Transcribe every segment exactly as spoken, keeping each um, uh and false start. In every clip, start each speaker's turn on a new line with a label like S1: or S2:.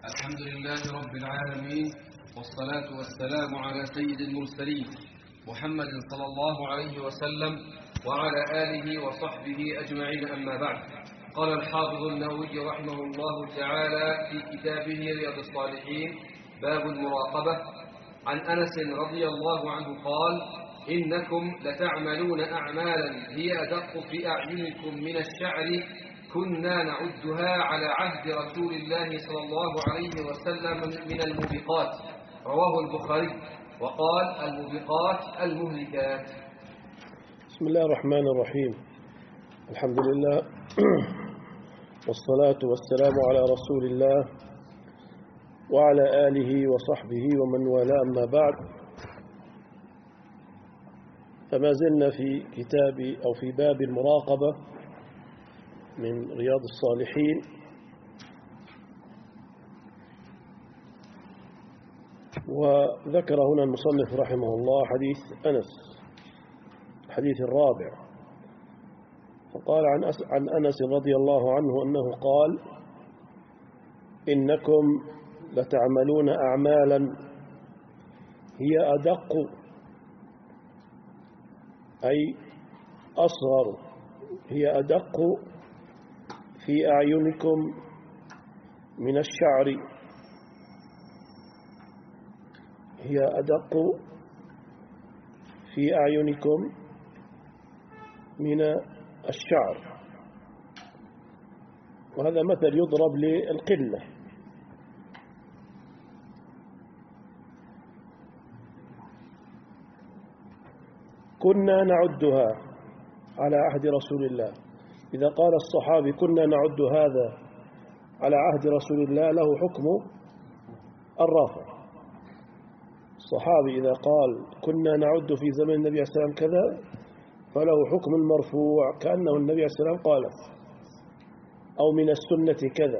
S1: الحمد لله رب العالمين، والصلاة والسلام على سيد المرسلين محمد صلى الله عليه وسلم وعلى آله وصحبه أجمعين، أما بعد. قال الحافظ النووي رحمه الله تعالى في كتابه رياض الصالحين: باب المراقبة. عن أنس رضي الله عنه قال: إنكم لتعملون أعمالا هي أدق في أعينكم من الشعر كنا نعدها على عهد رسول الله صلى الله عليه وسلم من الموبقات. رواه البخاري. وقال: الموبقات المهلكات.
S2: بسم الله الرحمن الرحيم. الحمد لله والصلاة والسلام على رسول الله وعلى آله وصحبه ومن والاه، أما بعد. فما زلنا في كتاب أو في باب المراقبة من رياض الصالحين، وذكر هنا المصنف رحمه الله حديث أنس، الحديث الرابع. فقال عن عن أنس رضي الله عنه أنه قال: إنكم لتعملون أعمالا هي أدق، أي أصغر، هي أدق في أعينكم من الشعر، هي أدق في أعينكم من الشعر. وهذا مثل يضرب للقلة. كنا نعدها على عهد رسول الله. إذا قال الصحابي كنا نعد هذا على عهد رسول الله له حكم الرافع. الصحابي إذا قال كنا نعد في زمن النبي صلى الله عليه وسلم كذا فله حكم المرفوع، كأنه النبي صلى الله عليه وسلم قال، أو من السنة كذا،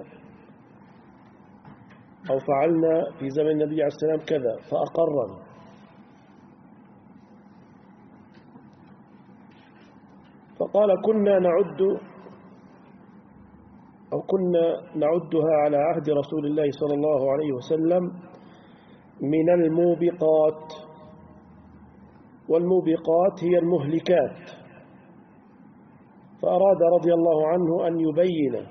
S2: أو فعلنا في زمن النبي عليه الصلاة والسلام كذا فأقرنا. فقال كنا نعد أو كنا نعدها على عهد رسول الله صلى الله عليه وسلم من الموبقات. والموبقات هي المهلكات. فأراد رضي الله عنه أن يبين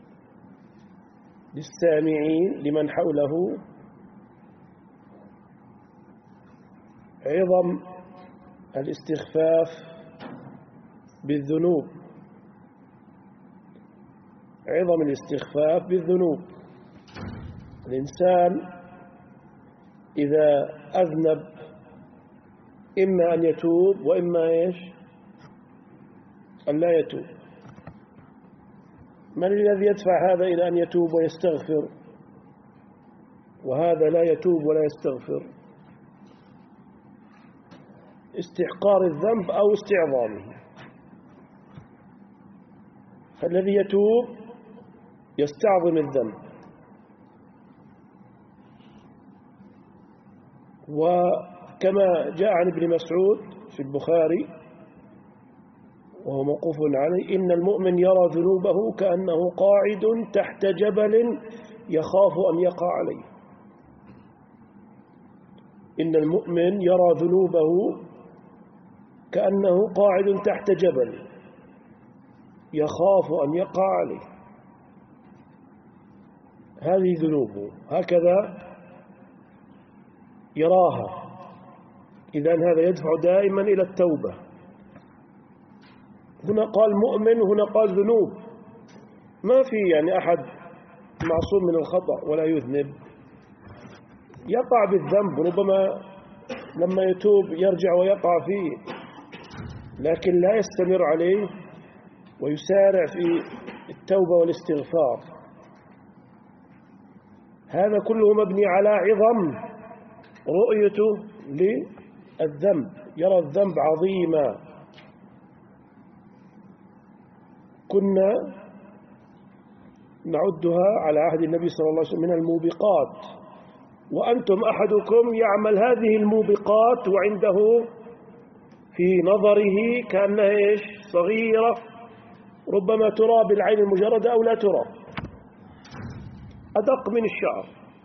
S2: للسامعين لمن حوله عظم الاستخفاف بالذنوب، عظم الاستخفاف بالذنوب. الإنسان إذا أذنب إما أن يتوب وإما إيش؟ أن لا يتوب. من الذي يدفع هذا إلى أن يتوب ويستغفر، وهذا لا يتوب ولا يستغفر؟ استحقار الذنب أو استعظامه. فالذي يتوب يستعظم الذنب. وكما جاء عن ابن مسعود في البخاري وهو موقوف عليه: إن المؤمن يرى ذنوبه كأنه قاعد تحت جبل يخاف أن يقع عليه. إن المؤمن يرى ذنوبه كأنه قاعد تحت جبل يخاف أن يقع عليه. هذه ذنوبه هكذا يراها. إذن هذا يدفع دائما إلى التوبة. هنا قال مؤمن، هنا قال ذنوب. ما في يعني أحد معصوم من الخطأ ولا يذنب، يقع بالذنب، ربما لما يتوب يرجع ويقع فيه، لكن لا يستمر عليه ويسارع في التوبة والاستغفار. هذا كله مبني على عظم رؤيته للذنب، يرى الذنب عظيما. كنا نعدها على عهد النبي صلى الله عليه وسلم من الموبقات. وأنتم أحدكم يعمل هذه الموبقات وعنده في نظره كأنها إيش؟ صغيرة، ربما ترى بالعين المجردة أو لا ترى. أدق من الشعر،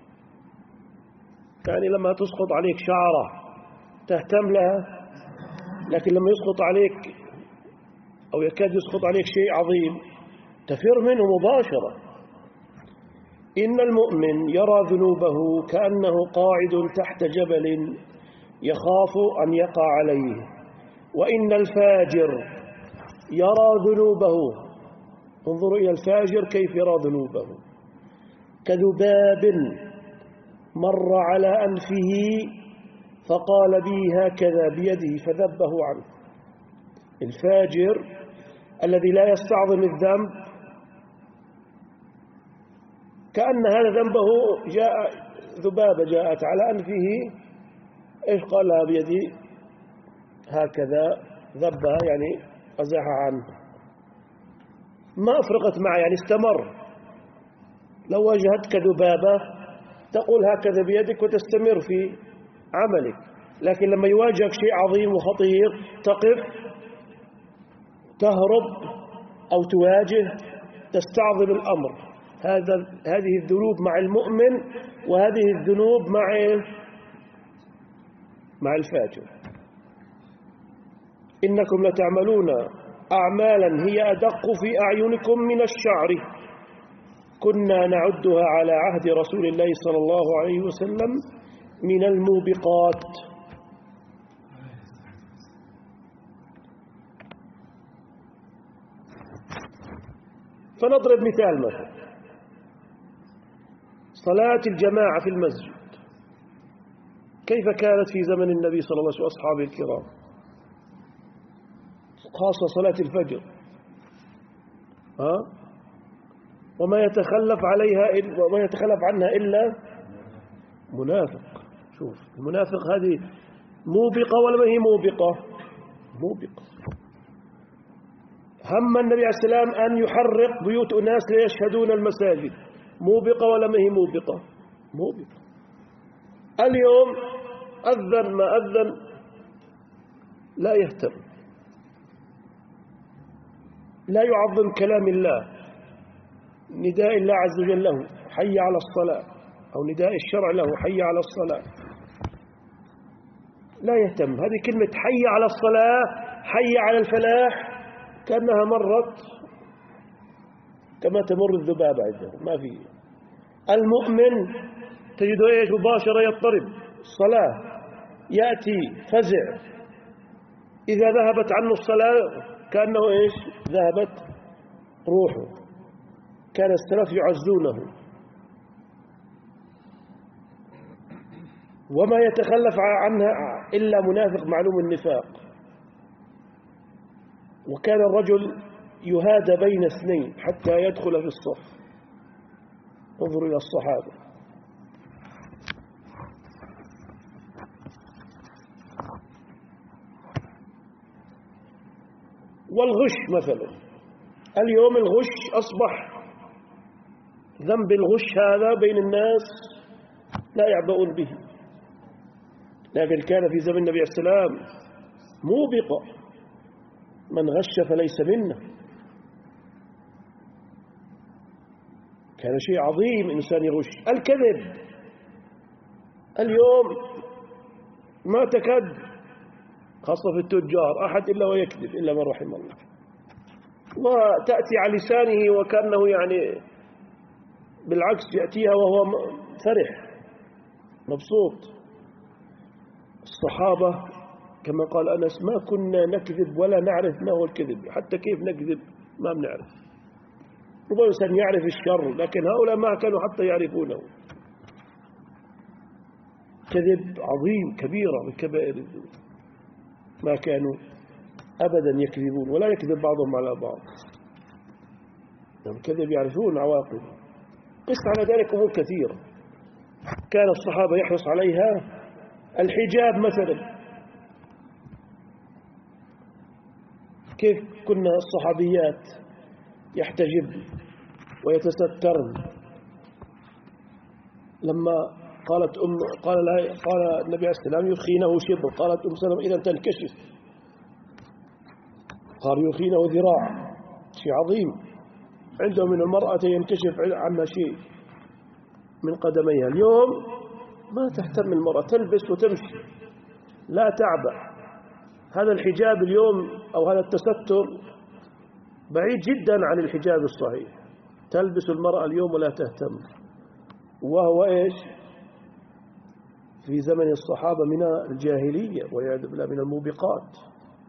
S2: يعني لما تسقط عليك شعرة تهتم لها، لكن لما يسقط عليك أو يكاد يسقط عليك شيء عظيم تفر منه مباشرة. إن المؤمن يرى ذنوبه كأنه قاعد تحت جبل يخاف أن يقع عليه، وإن الفاجر يرى ذنوبه، انظروا إلى الفاجر كيف يرى ذنوبه، كذباب مر على أنفه فقال بي هكذا بيده فذبه عنه. الفاجر الذي لا يستعظم الذنب كأن هذا ذنبه، جاء ذبابة جاءت على أنفه، إيش قال لها بيدي هكذا ذبها، يعني أزاحها عنه، ما أفرقت معه، يعني استمر. لو واجهتك ذبابة تقول هكذا بيدك وتستمر في عملك، لكن لما يواجهك شيء عظيم وخطير تقف، تهرب أو تواجه، تستعظم الأمر. هذا هذه الذنوب مع المؤمن، وهذه الذنوب مع مع الفاجر. إنكم لتعملون أعمالا هي أدق في أعينكم من الشعر كنا نعدها على عهد رسول الله صلى الله عليه وسلم من الموبقات. فنضرب مثال، مثلا صلاة الجماعة في المسجد كيف كانت في زمن النبي صلى الله عليه وسلم وأصحابه الكرام، خاصة صلاة الفجر، ها؟ وما يتخلف عليها وما يتخلف عنها إلا منافق. شوف المنافق هذه موبقة ولا ما هي موبقة؟ موبقة. هم النبي عليه السلام أن يحرق بيوت أناس ليشهدون المساجد، موبقة ولا ما هي موبقة؟ موبقة. اليوم أذن ما أذن لا يهتم، لا يعظم كلام الله، نداء الله عز وجل له حي على الصلاة، أو نداء الشرع له حي على الصلاة، لا يهتم. هذه كلمة حي على الصلاة، حي على الفلاح، كأنها مرت كما تمر الذبابة عنده، ما في. المؤمن تجده ايش؟ مباشرة يضطرب الصلاة، يأتي فزع، إذا ذهبت عنه الصلاة كأنه ايش؟ ذهبت روحه. كان السلف يعزونه. وما يتخلف عنها إلا منافق معلوم النفاق. وكان الرجل يهادى بين اثنين حتى يدخل في الصف. انظروا إلى الصحابة. والغش مثلا، اليوم الغش أصبح ذنب، الغش هذا بين الناس لا يعبؤون به، لكن كان في زمن النبي عليه السلام موبقة، من غش فليس منا، كان شيء عظيم إنسان يغش. الكذب اليوم ما تكاد، خاصة في التجار، أحد إلا ويكذب إلا من رحم الله، وتأتي على لسانه وكأنه يعني بالعكس يأتيها وهو فرح مبسوط. الصحابة كما قال أنس ما كنا نكذب ولا نعرف ما هو الكذب، حتى كيف نكذب ما بنعرف. ربما إنسان يعرف الشر، لكن هؤلاء ما كانوا حتى يعرفونه. كذب عظيم، كبيرة من كبائر الذنوب، ما كانوا أبدا يكذبون، ولا يكذب بعضهم على بعض. الكذب يعرفون عواقبه. قس على ذلك أمور كثيرة كان الصحابة يحرص عليها. الحجاب مثلا، كيف كنا الصحابيات يحتجبن ويتسترن. لما قالت أم قال لا قال النبي عليه السلام يرخينه شبر، قالت أم سلمة إذا تنكشف، قال يرخينه ذراع، شيء عظيم عندهم من المرأة ينكشف عنها شيء. من قدميها. اليوم ما تهتم المرأة، تلبس وتمشي، لا تعبأ. هذا الحجاب اليوم أو هذا التستر بعيد جدا عن الحجاب الصحيح. تلبس المرأة اليوم ولا تهتم، وهو إيش؟ في زمن الصحابة من الجاهلية والعياذ بالله من الموبقات.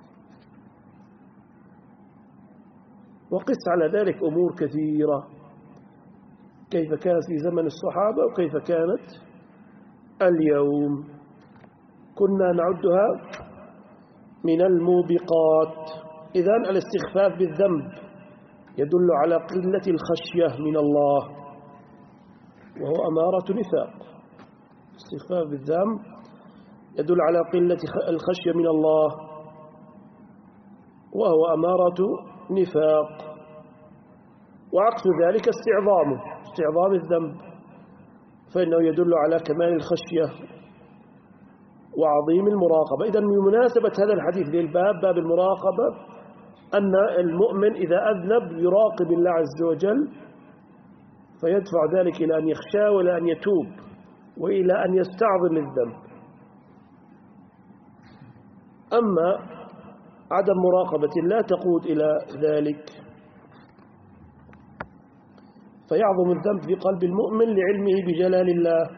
S2: وقس على ذلك أمور كثيرة، كيف كانت في زمن الصحابة وكيف كانت اليوم. كنا نعدها من الموبقات. إذن الاستخفاف بالذنب يدل على قلة الخشية من الله، وهو أمارة نفاق. الاستخفاف بالذنب يدل على قلة الخشية من الله، وهو أمارة نفاق. وعكس ذلك استعظامه، استعظام الذنب، فإنه يدل على كمال الخشية وعظيم المراقبة. إذن من مناسبة هذا الحديث للباب، باب المراقبة، أن المؤمن إذا أذنب يراقب الله عز وجل، فيدفع ذلك إلى أن يخشى وإلى أن يتوب وإلى أن يستعظم الذنب. أما عدم مراقبة لا تقود إلى ذلك، فيعظم الذنب في قلب المؤمن لعلمه بجلال الله.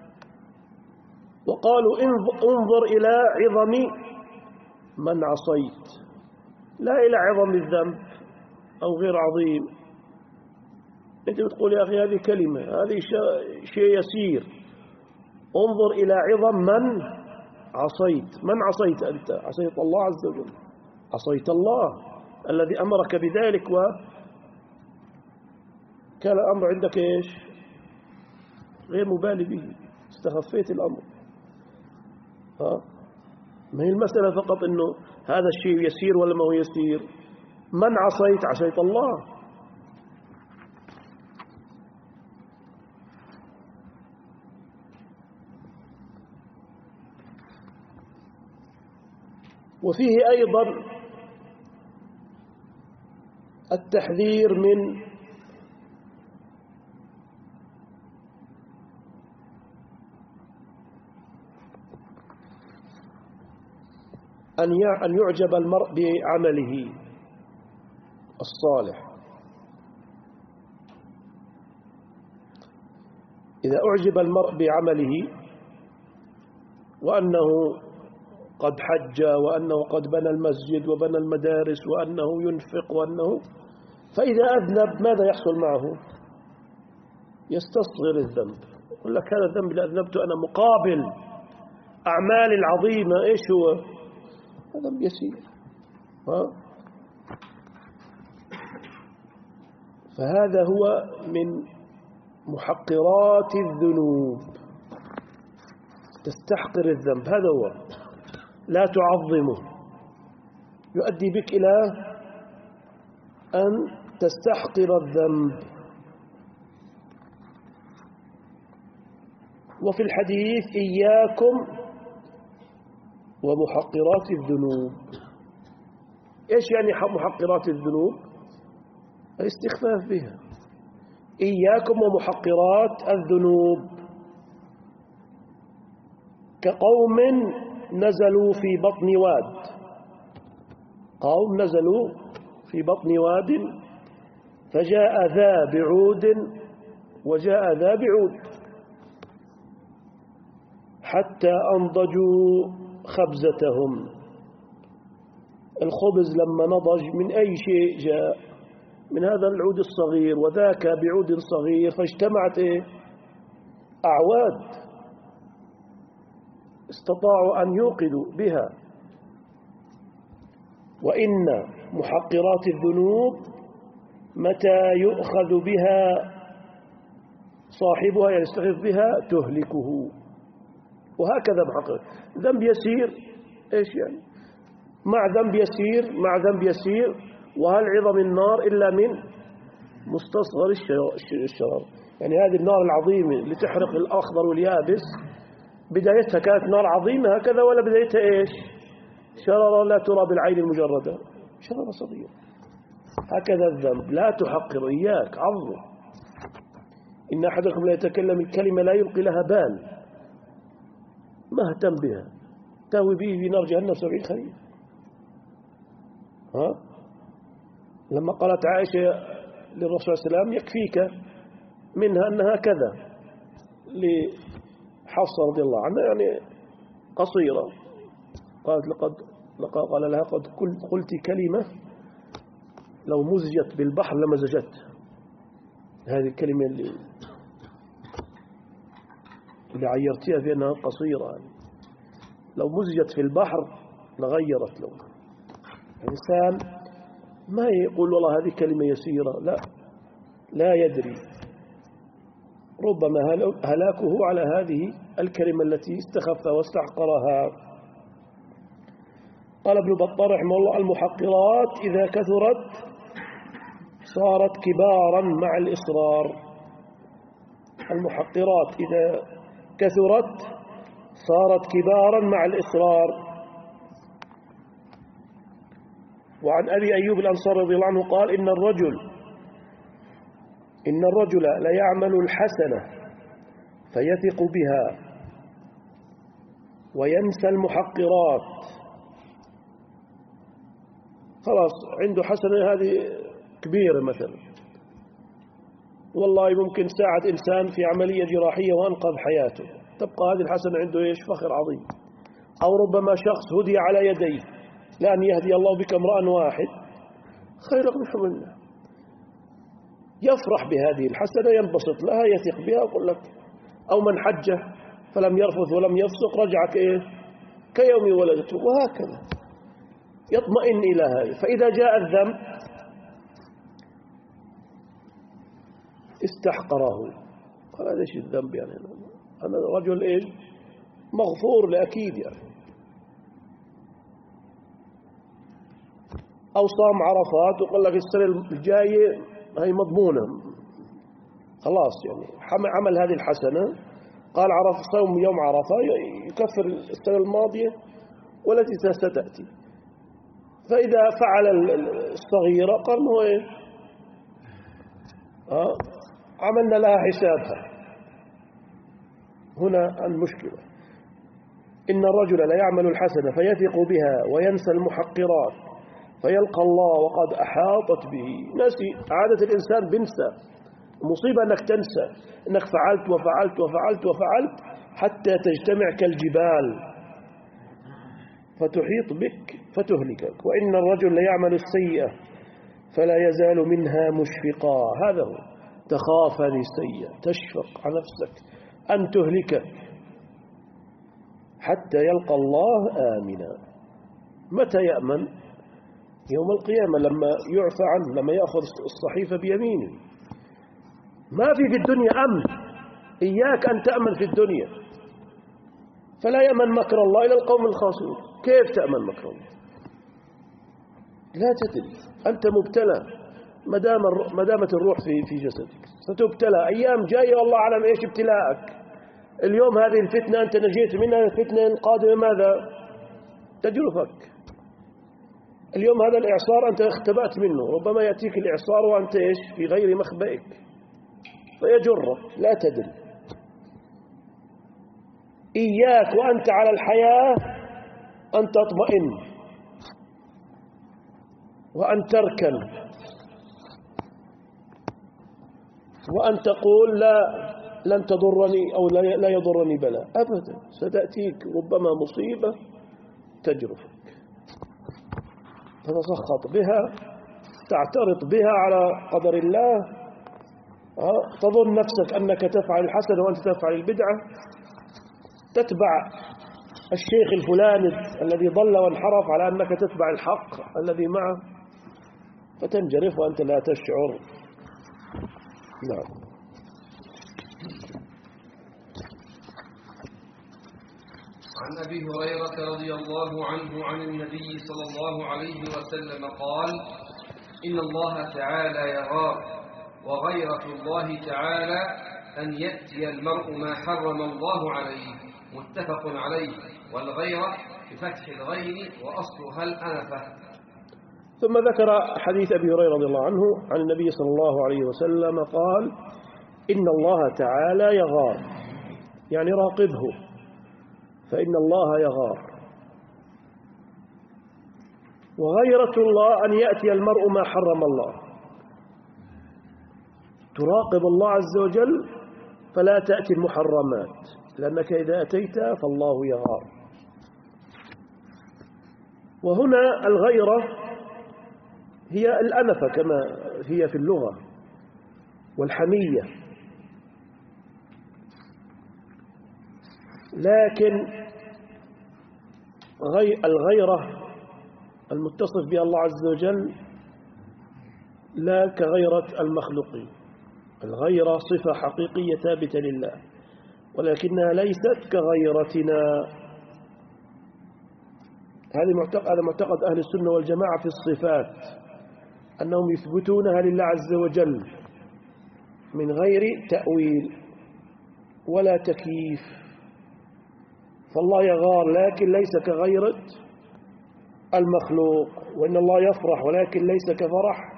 S2: وقالوا انظر إلى عظم من عصيت، لا إلى عظم الذنب أو غير عظيم. أنت بتقول يا أخي هذه كلمة، هذه شيء يسير. انظر إلى عظم من عصيت. من عصيت أنت؟ عصيت الله عز وجل، عصيت الله الذي أمرك بذلك، وكان الأمر عندك إيش؟ غير مبالي به، استخفيت الأمر. ها؟ ما هي المسألة فقط إنه هذا الشيء يسير ولا ما هو يسير. من عصيت؟ عصيت الله. وفيه أيضا التحذير من أن يعجب المرء بعمله الصالح. إذا أعجب المرء بعمله وأنه قد حج وأنه قد بنى المسجد وبنى المدارس وأنه ينفق وأنه، فإذا أذنب ماذا يحصل معه؟ يستصغر الذنب، يقول لك هذا الذنب اللي أذنبته أنا مقابل أعمال العظيمة إيش هو؟ هذا ذنب يسير. ها؟ فهذا هو من محقرات الذنوب، تستحقر الذنب، هذا هو، لا تعظمه، يؤدي بك إلى أن تستحقر الذنب. وفي الحديث إياكم ومحقرات الذنوب. إيش يعني محقرات الذنوب؟ الاستخفاف بها. إياكم ومحقرات الذنوب، كقوم نزلوا في بطن واد، قوم نزلوا في بطن واد فجاء ذا بعود وجاء ذا بعود حتى أنضجوا خبزتهم. الخبز لما نضج من أي شيء جاء؟ من هذا العود الصغير، وذاك بعود صغير، فاجتمعت إيه؟ أعواد استطاعوا أن يوقدوا بها. وإن محقرات الذنوب متى يؤخذ بها صاحبها، يعني يستخف بها، تهلكه. وهكذا محقر ذنب يسير إيش يعني؟ مع ذنب يسير مع ذنب يسير، وهل عظم النار إلا من مستصغر الشرر؟ يعني هذه النار العظيمة اللي تحرق الأخضر واليابس بدايتها كانت نار عظيمة هكذا، ولا بدايتها إيش؟ شرر لا ترى بالعين المجردة، شرر صغير. هكذا الذنب، لا تحقر، إياك عظم. إن أحدكم لا يتكلم الكلمة لا يلقي لها بال، ما اهتم بها، تهوي به في نار جهنم سبعين خريف. ها؟ لما قالت عائشة للرسول صلى الله عليه وسلم يكفيك منها أنها كذا لحفصة رضي الله عنها، يعني قصيرة، قالت لقد لقد قال لها قد قلت كلمة لو مزجت بالبحر لمزجت. هذه الكلمة اللي اللي عيرتها في أنها قصيرة، يعني لو مزجت في البحر لغيرت لونه. الإنسان ما يقول والله هذه كلمة يسيرة، لا لا يدري، ربما هلاكه على هذه الكلمة التي استخفها واستحقرها. قال ابن بطال رحمه الله: المحقرات إذا كثرت صارت كبارا مع الإصرار. المحقرات إذا كثرت صارت كبارا مع الإصرار. وعن أبي أيوب الأنصاري رضي الله عنه قال: إن الرجل إن الرجل ليعمل الحسنة فيثق بها وينسى المحقرات. خلاص عنده حسنة هذه كبيرة مثلا، والله ممكن ساعد إنسان في عملية جراحية وأنقذ حياته، تبقى هذه الحسنة عنده إيش؟ فخر عظيم. أو ربما شخص هدي على يديه، لأن يهدي الله بك امرأ واحد خير من حمل النعم. يفرح بهذه الحسنة، ينبسط لها، يثق بها، ويقول لك. أو من حجه فلم يرفث ولم يفسق رجع إيه؟ كيوم ولدته، وهكذا يطمئن إلى هذه. فإذا جاء الذنب استحقره، قال هذا ايش الذنب يعني؟ أنا رجل إيش مغفور لأكيد يعني. أو صام عرفات وقال لك السنة الجاية هي مضمونة، خلاص يعني عمل هذه الحسنة، قال عرف صوم يوم عرفة يكفر السنة الماضية والتي ستأتي. فإذا فعل الصغيرة قال هو إيه؟ آه عملنا لها حسابها. هنا المشكلة. إن الرجل لا يعمل الحسنة فيثق بها وينسى المحقرات فيلقى الله وقد أحاطت به. نسي، عادة الإنسان بنسى. مصيبة أنك تنسى أنك فعلت وفعلت وفعلت وفعلت حتى تجتمع كالجبال فتحيط بك فتهلكك. وإن الرجل ليعمل السيئة فلا يزال منها مشفقا. هذا هو، تخاف هذه السيئة، تشفق على نفسك أن تهلكك حتى يلقى الله آمنا. متى يأمن؟ يوم القيامة لما يعفى عنه، لما يأخذ الصحيفة بيمينه. ما في في الدنيا أمن، إياك أن تأمن في الدنيا. فلا يأمن مكر الله إلى القوم الخاسرون. كيف تأمن مكر الله؟ لا تدري، أنت مبتلى، ما دامت الروح في في جسدك ستبتلى. أيام جاية والله أعلم إيش ابتلاءك. اليوم هذه الفتنة أنت نجيت منها، الفتنة القادمة ماذا؟ تجرفك. اليوم هذا الإعصار أنت اختبأت منه، ربما يأتيك الإعصار وأنت إيش في غير مخبئك فيجرك، لا تدري. إياك وأنت على الحياة أن تطمئن وأن تركن وأن تقول لا لن تضرني أو لا يضرني بلاء أبدا. ستأتيك ربما مصيبة تجرفك، تتسخط بها، تعترض بها على قدر الله، تظن نفسك أنك تفعل الحسن وأنت تفعل البدعة، تتبع الشيخ الفلاني الذي ضل وانحرف على أنك تتبع الحق الذي معه، فتنجرف وأنت لا تشعر. نعم.
S1: عن أبي هريرة رضي الله عنه عن النبي صلى الله عليه وسلم قال: إن الله تعالى يغار، وغيرة الله تعالى أن يأتي المرء ما حرم الله عليه. متفق عليه. والغيرة بفتح الغين وأصلها الأنفة.
S2: ثم ذكر حديث أبي هريرة رضي الله عنه عن النبي صلى الله عليه وسلم قال: إن الله تعالى يغار، يعني راقبه، فإن الله يغار. وغيرة الله أن يأتي المرء ما حرم الله، تراقب الله عز وجل فلا تأتي المحرمات، لأنك إذا أتيت فالله يغار. وهنا الغيرة هي الأنفة كما هي في اللغة، والحمية، لكن الغيرة المتصف بها الله عز وجل لا كغيرة المخلوقين. الغيرة صفة حقيقية ثابتة لله، ولكنها ليست كغيرتنا. هذا معتقد هذا معتقد أهل السنة والجماعة في الصفات، أنهم يثبتونها لله عز وجل من غير تأويل ولا تكييف. فالله يغار لكن ليس كغيرة المخلوق، وإن الله يفرح ولكن ليس كفرح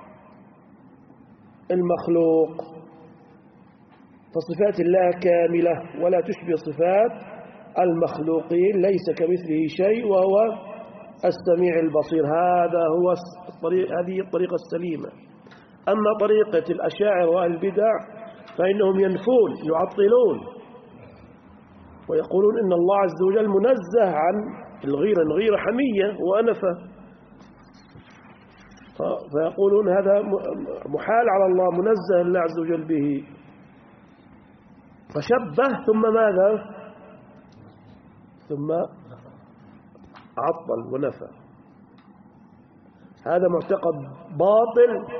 S2: المخلوق. فصفات الله كاملة ولا تشبه صفات المخلوقين، ليس كمثله شيء وهو السميع البصير. هذا هو الطريق، هذه الطريقة السليمة. أما طريقة الأشاعرة وأهل البدع فإنهم ينفون يعطلون ويقولون إن الله عز وجل منزه عن الغيرة، الغيرة حمية وأنفة، فيقولون هذا محال على الله، منزه الله عز وجل به، فشبه ثم ماذا؟ ثم عطل ونفى. هذا معتقد باطل.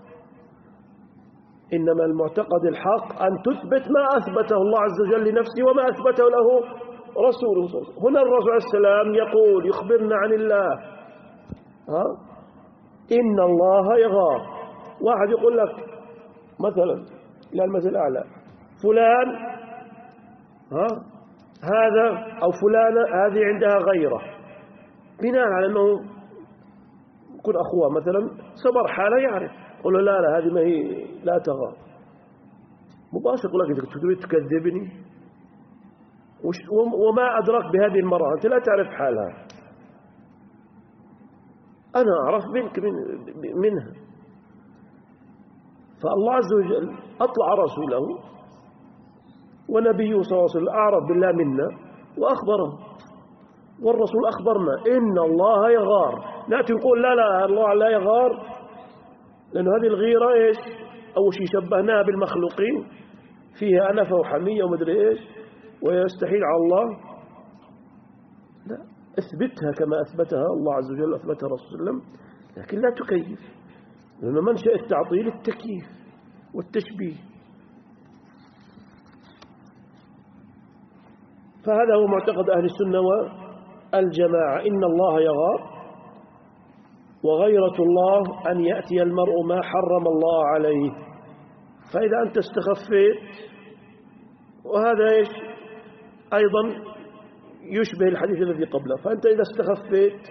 S2: إنما المعتقد الحق أن تثبت ما أثبته الله عز وجل لنفسه وما أثبته له رسوله صلى الله عليه وسلم. هنا الرسول عليه السلام يقول يخبرنا عن الله، ها؟ إن الله يغار. واحد يقول لك مثلا إلى المثل الأعلى فلان ها هذا أو فلانة هذه عندها غيرة، بناء على أنه يكون أخوها مثلا صبر حاله يعرف، يقول له لا لا هذه ما هي لا تغار مباشر. يقول لك أنت تريد تكذبني، وما أدرك بهذه المرأة، أنت لا تعرف حالها، أنا أعرف منك من منها. فالله عز وجل أطلع رسوله ونبيه صلى الله عليه وسلم أعرف بالله منا وأخبره، والرسول أخبرنا إن الله يغار. نأتي نقول لا لا الله لا يغار، لأن هذه الغيرة إيش؟ أول شيء شبهناها بالمخلوقين، فيها أنفة وحمية ومدري إيش، ويستحيل على الله. لا، اثبتها كما أثبتها الله عز وجل، أثبتها الرسول صلى الله عليه وسلم، لكن لا تكيف، لأن منشأ التعطيل التكييف والتشبيه. فهذا هو معتقد أهل السنة والجماعة، إن الله يغار. وغيرة الله أن يأتي المرء ما حرم الله عليه. فإذا أنت استخفيت، وهذا إيش أيضا يشبه الحديث الذي قبله، فأنت إذا استخفيت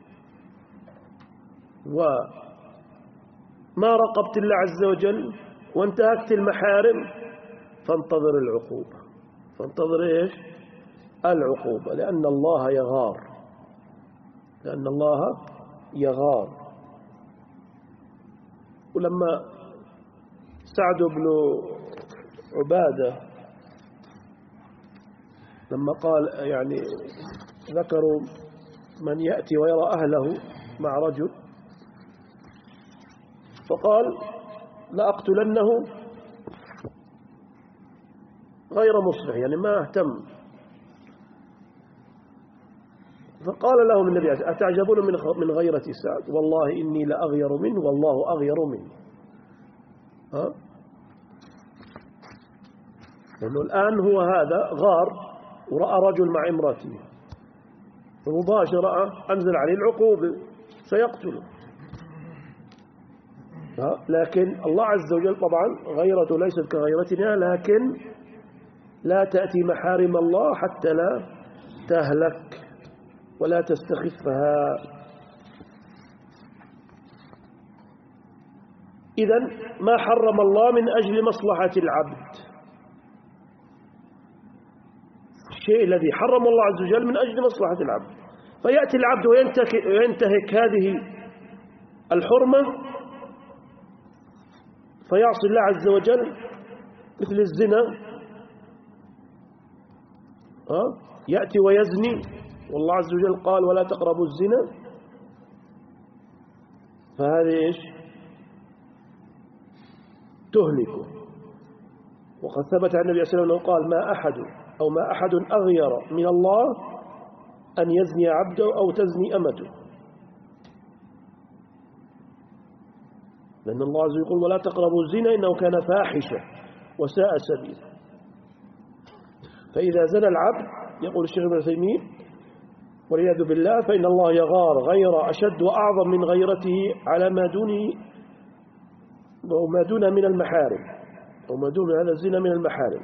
S2: وما راقبت الله عز وجل وانتهكت المحارم فانتظر العقوبة، فانتظر إيش العقوبة، لأن الله يغار، لأن الله يغار. ولما سعد بن عبادة لما قال يعني ذكروا من يأتي ويرى أهله مع رجل، فقال لأقتلنه غير مصلح، يعني ما اهتم. فقال لهم النبي أتعجبون من غيرة سعد؟ والله إني لأغير منه والله أغير منه. ها؟ لأنه الآن هو هذا غار ورأى رجل مع امرأته، فمباشرة أنزل عليه العقوبة سيقتله. لكن الله عز وجل طبعا غيرته ليست كغيرتنا، لكن لا تأتي محارم الله حتى لا تهلك ولا تستخفها. إذن ما حرم الله من أجل مصلحة العبد، الشيء الذي حرم الله عز وجل من أجل مصلحة العبد، فيأتي العبد وينتهك هذه الحرمة فيعصي الله عز وجل، مثل الزنا، يأتي ويزني والله عز وجل قال ولا تقربوا الزنا، فهذه إيش؟ تهلكه. وقد ثبت عن النبي صلى الله عليه وسلم قال ما أحد أو ما أحد أغير من الله أن يزني عبده أو تزني أمته، لأن الله عز وجل يقول ولا تقربوا الزنا إنه كان فاحشة وساء سبيلا. فإذا زنى العبد يقول الشيخ ابن تيمية والعياذ بالله فإن الله يغار غير أشد وأعظم من غيرته على ما دونه وما دون من المحارم، أو ما دون هذا الزنا من المحارم.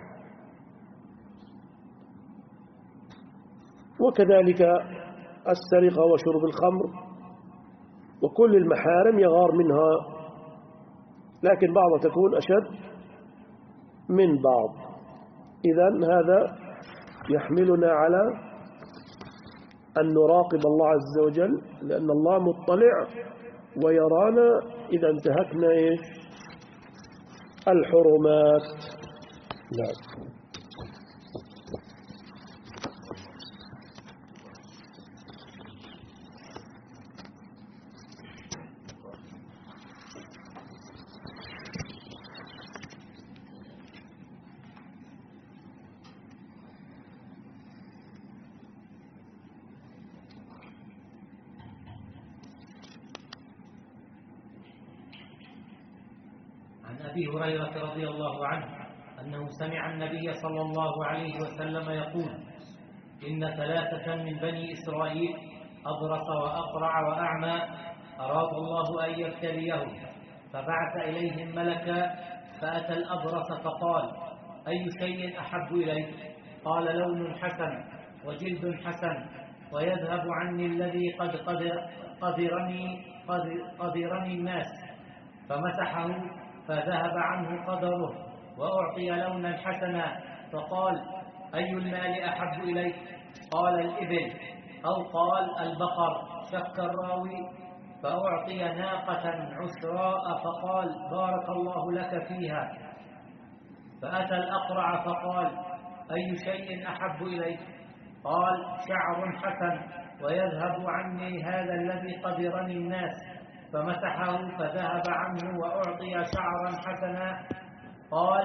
S2: وكذلك السرقة وشرب الخمر وكل المحارم يغار منها، لكن بعضها تكون أشد من بعض. إذن هذا يحملنا على أن نراقب الله عز وجل، لأن الله مطلع ويرانا إذا انتهكنا إيش؟ الحرمات. نعم.
S3: عن أبي هريرة رضي الله عنه أنه سمع النبي صلى الله عليه وسلم يقول إن ثلاثة من بني إسرائيل أبرص وأقرع وأعمى أراد الله أن يبتليهم، فبعث إليهم ملكا فأتى الأبرص فقال أي شيء أحب إليك؟ قال لون حسن وجلد حسن ويذهب عني الذي قد قدرني, قدرني الناس، فمسحه فذهب عنه قدره وأعطي لونا حسنا، فقال أي المال أحب إليك؟ قال الإبل أو قال البقر، شك الراوي، فأعطي ناقة عشراء فقال بارك الله لك فيها. فأتى الأقرع فقال أي شيء أحب إليك؟ قال شعر حسن ويذهب عني هذا الذي قدرني الناس، فمسحه فذهب عنه وأعطي شعرا حسنا. قال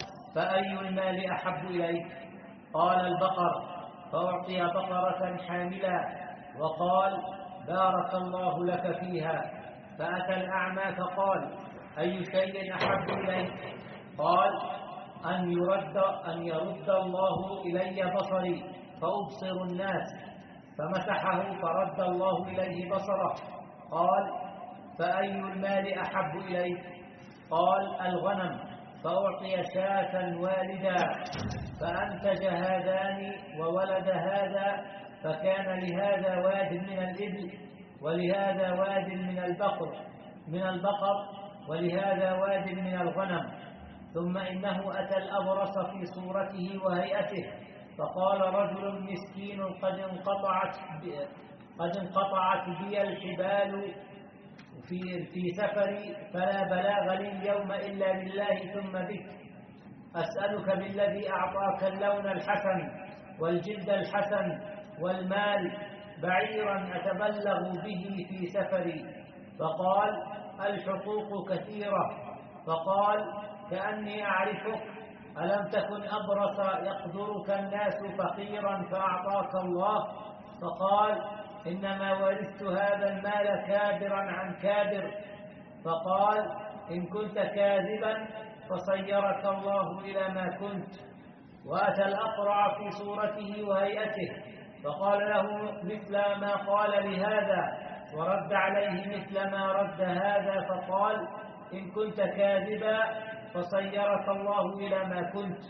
S3: فأي المال أحب إليك؟ قال البقر، فأعطي بقرة حاملا وقال بارك الله لك فيها. فأتى الأعمى فقال أي شيء أحب إليك؟ قال أن يرد, أن يرد الله إلي بصري فأبصر الناس، فمسحه فرد الله إليه بصره. قال فأي المال أحب إليك؟ قال الغنم، فأعطي شاة والدا، فأنتج هذان وولد هذا، فكان لهذا واد من الإبل ولهذا واد من البقر من البقر ولهذا واد من الغنم. ثم إنه أتى الأبرص في صورته وهيئته، فقال رجل مسكين قد انقطعت قد انقطعت بي الحبال في في سفري، فلا بلاغ لي اليوم إلا بالله ثم بك، أسألك بالذي أعطاك اللون الحسن والجلد الحسن والمال بعيرا أتبلغ به في سفري. فقال الحقوق كثيرة. فقال كأني أعرفك، ألم تكن أبرص يقدرك الناس فقيرا فأعطاك الله؟ فقال إنما ورثت هذا المال كابرا عن كابر. فقال إن كنت كاذبا فصيرك الله إلى ما كنت. وأتى الأقرع في صورته وهيئته، فقال له مثل ما قال لهذا، ورد عليه مثل ما رد هذا، فقال إن كنت كاذبا فصيرك الله إلى ما كنت.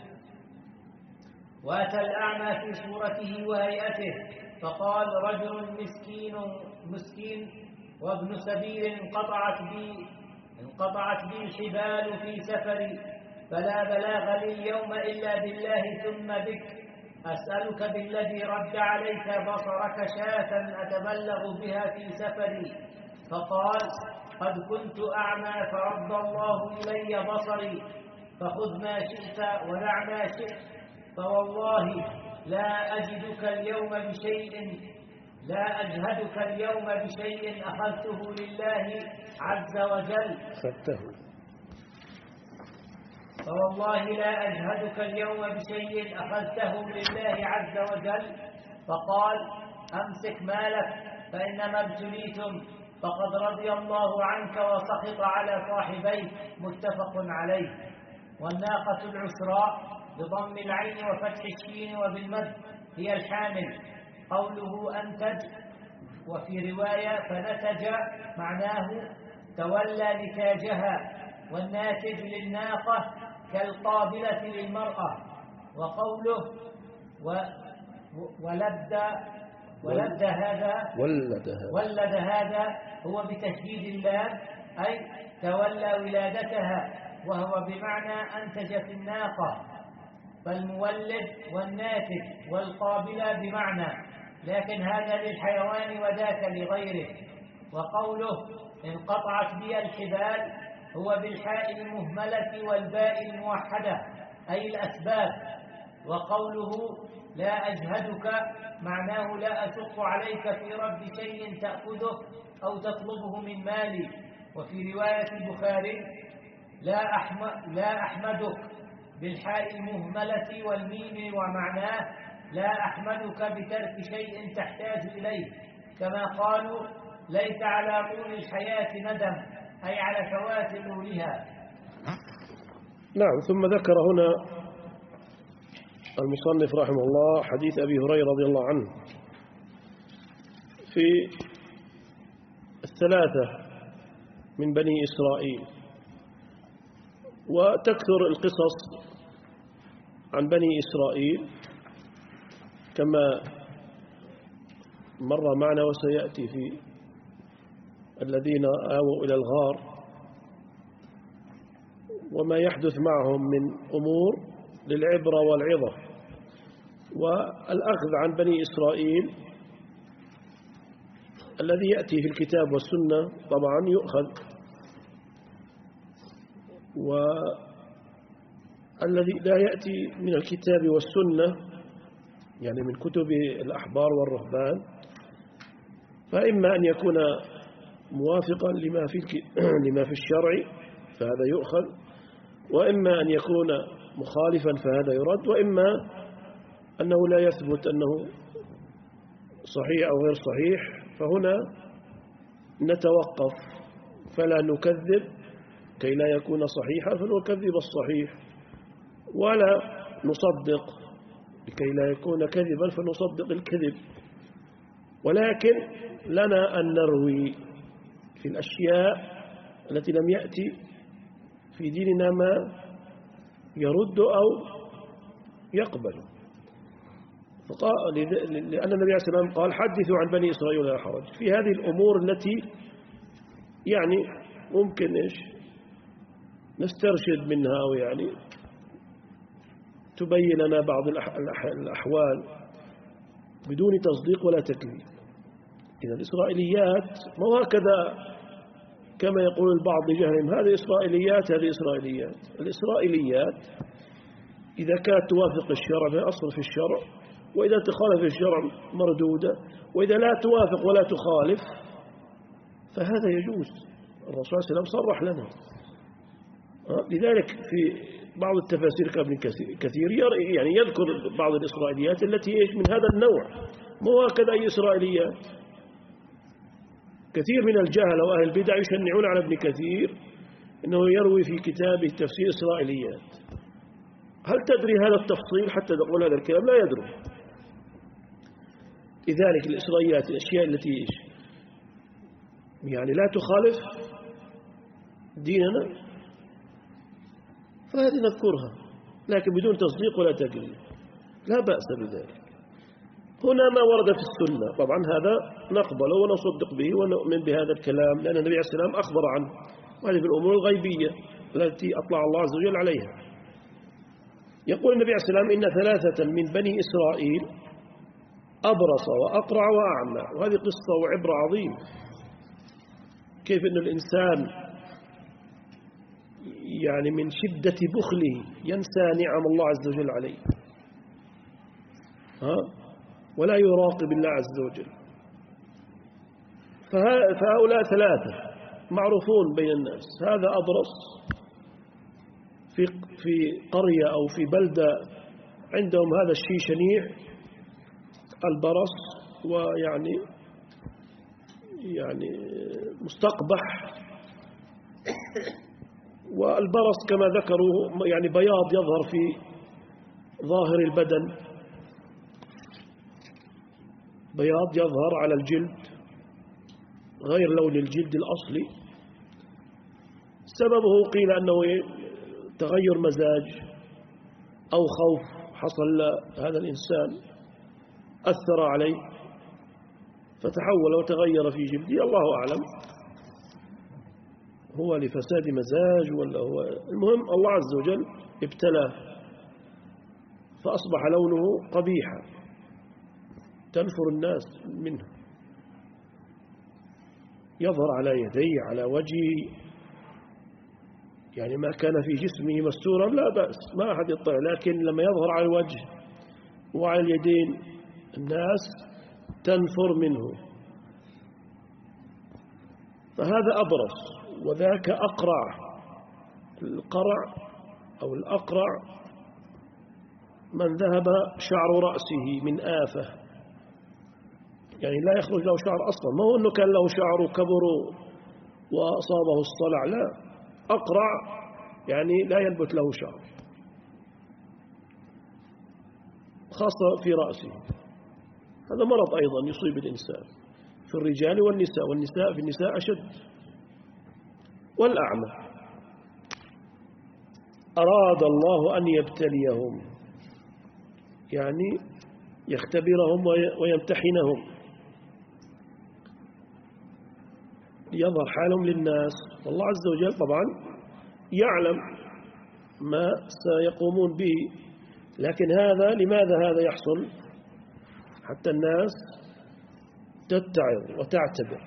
S3: وأتى الأعمى في صورته وهيئته، فقال رجل مسكين مسكين وابن سبيل انقطعت بي انقطعت بي الحبال في سفري فلا بلاغ لي اليوم إلا بالله ثم بك أسألك بالذي رد عليك بصرك شاة أتبلغ بها في سفري. فقال قد كنت أعمى فرد الله إلي بصري فخذ ما شئت ودع ما شئت فوالله لا أجدك اليوم بشيء لا أجهدك اليوم بشيء أخذته لله عز وجل
S2: أخذته
S3: فوالله لا أجهدك اليوم بشيء أخذته لله عز وجل. فقال أمسك مالك فإنما ابتليتم فقد رضي الله عنك وسخط على صاحبيك متفق عليه. والناقة العسراء بضم العين وفتح الشين وبالمد هي الحامل. قوله أنتج وفي رواية فنتج معناه تولى نتاجها، والناتج للناقة كالقابلة للمرأة. وقوله و ولد ولد هذا
S2: ولد هذا
S3: ولد هذا هو بتشديد اللام أي تولى ولادتها، وهو بمعنى أنتج في الناقة. فالمولد والناتج والقابلة بمعنى، لكن هذا للحيوان وذاك لغيره. وقوله انقطعت بي الحبال هو بالحاء المهملة والباء الموحدة أي الأسباب. وقوله لا أجهدك معناه لا أشق عليك في رد شيء تأخذه أو تطلبه من مالي. وفي رواية البخاري لا, أحمد لا أحمدك بالحاء المهملة والميم، ومعناه لا أحمدك بترك شيء تحتاج إليه، كما قالوا ليس على طول الحياة ندم أي على فوات طولها.
S2: نعم. ثم ذكر هنا المصنف رحمه الله حديث أبي هريرة رضي الله عنه في الثلاثة من بني إسرائيل، وتكثر القصص عن بني إسرائيل كما مر معنا وسيأتي في الذين آووا إلى الغار وما يحدث معهم من أمور للعبرة والعظة. والأخذ عن بني إسرائيل الذي يأتي في الكتاب والسنة طبعا يؤخذ، والذي لا يأتي من الكتاب والسنة يعني من كتب الأحبار والرهبان فإما أن يكون موافقا لما في لما في الشرع فهذا يؤخذ، وإما أن يكون مخالفا فهذا يرد، وإما أنه لا يثبت أنه صحيح أو غير صحيح فهنا نتوقف فلا نكذب كي لا يكون صحيحا فنكذب الصحيح، ولا نصدق لكي لا يكون كذبا فنصدق الكذب. ولكن لنا أن نروي في الأشياء التي لم يأتي في ديننا ما يرد أو يقبل. فقال لأن النبي عليه الصلاة والسلام قال حدثوا عن بني إسرائيل لا حرج في هذه الأمور التي يعني ممكن إيش نسترشد منها أو يعني تبين لنا بعض الأحوال بدون تصديق ولا تكذيب. إذا الإسرائيليات مو هكذا كما يقول البعض لجهلهم هذه إسرائيليات هذه إسرائيليات. الإسرائيليات إذا كانت توافق الشرع فأصل في الشرع، وإذا تخالف الشرع مردودة، وإذا لا توافق ولا تخالف فهذا يجوز. الرسول صلى الله عليه وسلم صرح لنا. لذلك في بعض التفاسير كابن كثير يعني يذكر بعض الإسرائيليات التي إيش من هذا النوع، مو هكذا أي إسرائيليات. كثير من الجهل وأهل البدع يشنعون على ابن كثير إنه يروي في كتابه تفسير إسرائيليات. هل تدري هذا التفصيل حتى تقول هذا الكلام؟ لا يدري. لذلك الإسرائيليات الأشياء التي إيش يعني لا تخالف ديننا فهذه نذكرها، لكن بدون تصديق ولا تكذيب لا بأس بذلك. هنا ما ورد في السنة طبعا هذا نقبله ونصدق به ونؤمن بهذا الكلام، لأن النبي عليه السلام أخبر عنه وهذه في الأمور الغيبية التي أطلع الله عز وجل عليها. يقول النبي عليه السلام إن ثلاثة من بني إسرائيل أبرص وأقرع وأعمى. وهذه قصة وعبرة عظيمة، كيف أن الإنسان يعني من شدة بخله ينسى نعم الله عز وجل عليه، ها؟ ولا يراقب الله عز وجل. فهؤلاء ثلاثة معروفون بين الناس، هذا أبرص في في قرية أو في بلدة عندهم هذا الشيء شنيع البرص، ويعني يعني مستقبح. والبرص كما ذكروا يعني بياض يظهر في ظاهر البدن، بياض يظهر على الجلد غير لون الجلد الأصلي. سببه قيل أنه تغير مزاج أو خوف حصل هذا الإنسان أثر عليه فتحول وتغير في جلده، الله أعلم هو لفساد مزاج ولا هو، المهم الله عز وجل ابتلاه فأصبح لونه قبيحا تنفر الناس منه، يظهر على يديه على وجهه، يعني ما كان في جسمه مستورا لا بأس ما أحد يطلع، لكن لما يظهر على الوجه وعلى اليدين الناس تنفر منه. فهذا أبرص وذاك أقرع. القرع أو الأقرع من ذهب شعر رأسه من آفة، يعني لا يخرج له شعر أصلا، ما هو أنه كان له شعر كبر وأصابه الصلع، لا، أقرع يعني لا ينبت له شعر خاصة في رأسه. هذا مرض أيضا يصيب الإنسان في الرجال والنساء، والنساء في النساء أشد. والأعمى أراد الله أن يبتليهم، يعني يختبرهم ويمتحنهم ليظهر حالهم للناس. والله عز وجل طبعا يعلم ما سيقومون به، لكن هذا لماذا هذا يحصل؟ حتى الناس تتعظ وتعتبر،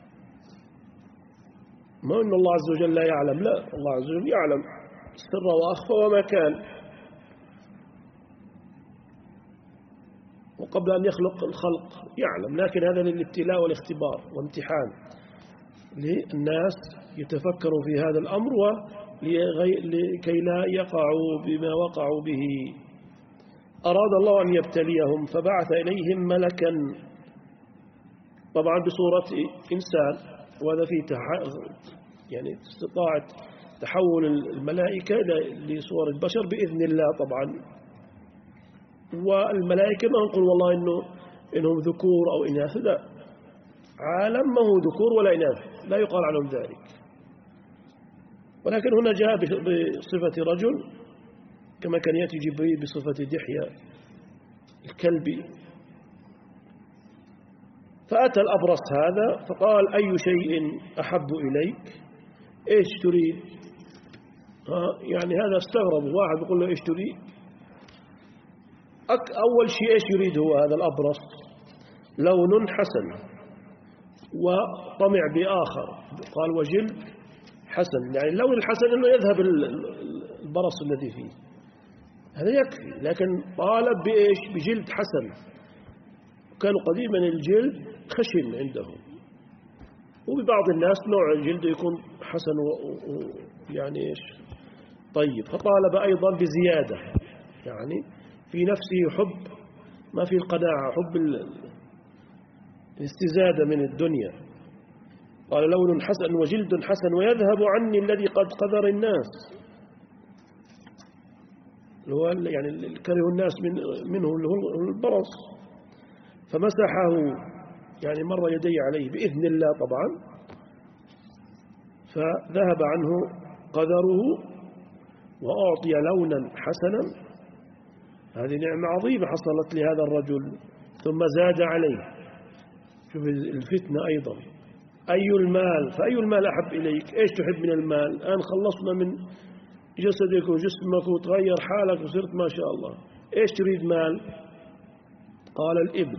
S2: ما أن الله عز وجل لا يعلم، لا، الله عز وجل يعلم السر وأخفى وما كان، وقبل أن يخلق الخلق يعلم، لكن هذا للابتلاء والاختبار وامتحان للناس يتفكروا في هذا الأمر ولكي لا يقعوا بما وقعوا به. أراد الله أن يبتليهم فبعث إليهم ملكا، طبعا بصورة إنسان، وهذا فيه يعني استطاعت تحول الملائكة لصور البشر بإذن الله طبعا. والملائكة ما نقول والله إنه إنهم ذكور أو إناث، لا، عالم ما هو ذكور ولا إناث، لا يقال عنهم ذلك، ولكن هنا جاء بصفة رجل كما كان يأتي جبريل بصفة دحية الكلبي. فأتى الأبرص هذا فقال أي شيء أحب إليك، إيش تريد؟ يعني هذا استغرب، واحد يقول له إيش تريد؟ أول شيء إيش يريد هو هذا الأبرص؟ لون حسن وطمع بآخر، قال وجلد حسن، يعني اللون الحسن أنه يذهب البرص الذي فيه، هذا يكفي، لكن طالب بإيش؟ بجلد حسن. كانوا قديما الجلد خشن عندهم، وببعض الناس نوع الجلد يكون حسن ويعني إيش طيب. فطالب أيضا بزيادة، يعني في نفسه حب ما في القناعة، حب الاستزادة من الدنيا. قال لون حسن وجلد حسن ويذهب عني الذي قد قذر الناس، اللي هو يعني اللي كره الناس من منه اللي هو البرص. فمسحه يعني مر يدي عليه بإذن الله طبعا، فذهب عنه قذره وأعطي لونا حسنا. هذه نعمة عظيمة حصلت لهذا الرجل، ثم زاد عليه. شوف الفتنة أيضا، أي المال، فأي المال أحب إليك؟ إيش تحب من المال؟ الآن خلصنا من جسدك وجسمك وتغير حالك وصرت ما شاء الله، إيش تريد مال؟ قال الإبل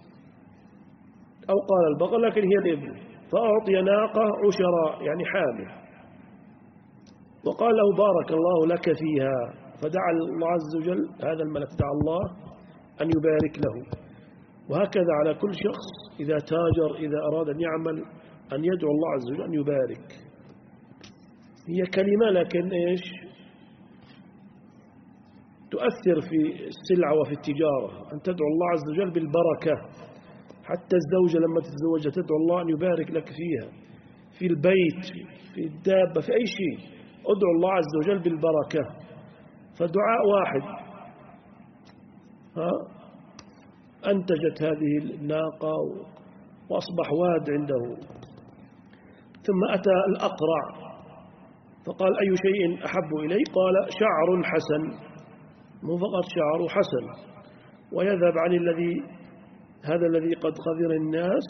S2: أو قال البقر، لكن هي الإبل. فأعطي ناقة عشراء يعني حامل، وقال له بارك الله لك فيها، فدعا الله عز وجل هذا الملك، دعا الله أن يبارك له. وهكذا على كل شخص إذا تاجر، إذا أراد أن يعمل، أن يدعو الله عز وجل أن يبارك. هي كلمة لكن إيش تؤثر في السلعة وفي التجارة، أن تدعو الله عز وجل بالبركة. حتى الزوجة لما تتزوج تدعو الله أن يبارك لك فيها، في البيت، في الدابة، في أي شيء ادعو الله عز وجل بالبركة. فدعاء واحد ها أنتجت هذه الناقة وأصبح واد عنده. ثم أتى الأقرع فقال أي شيء أحب إلي؟ قال شعر حسن، مو فقط شعر حسن، ويذهب عن الذي هذا الذي قد خذر الناس،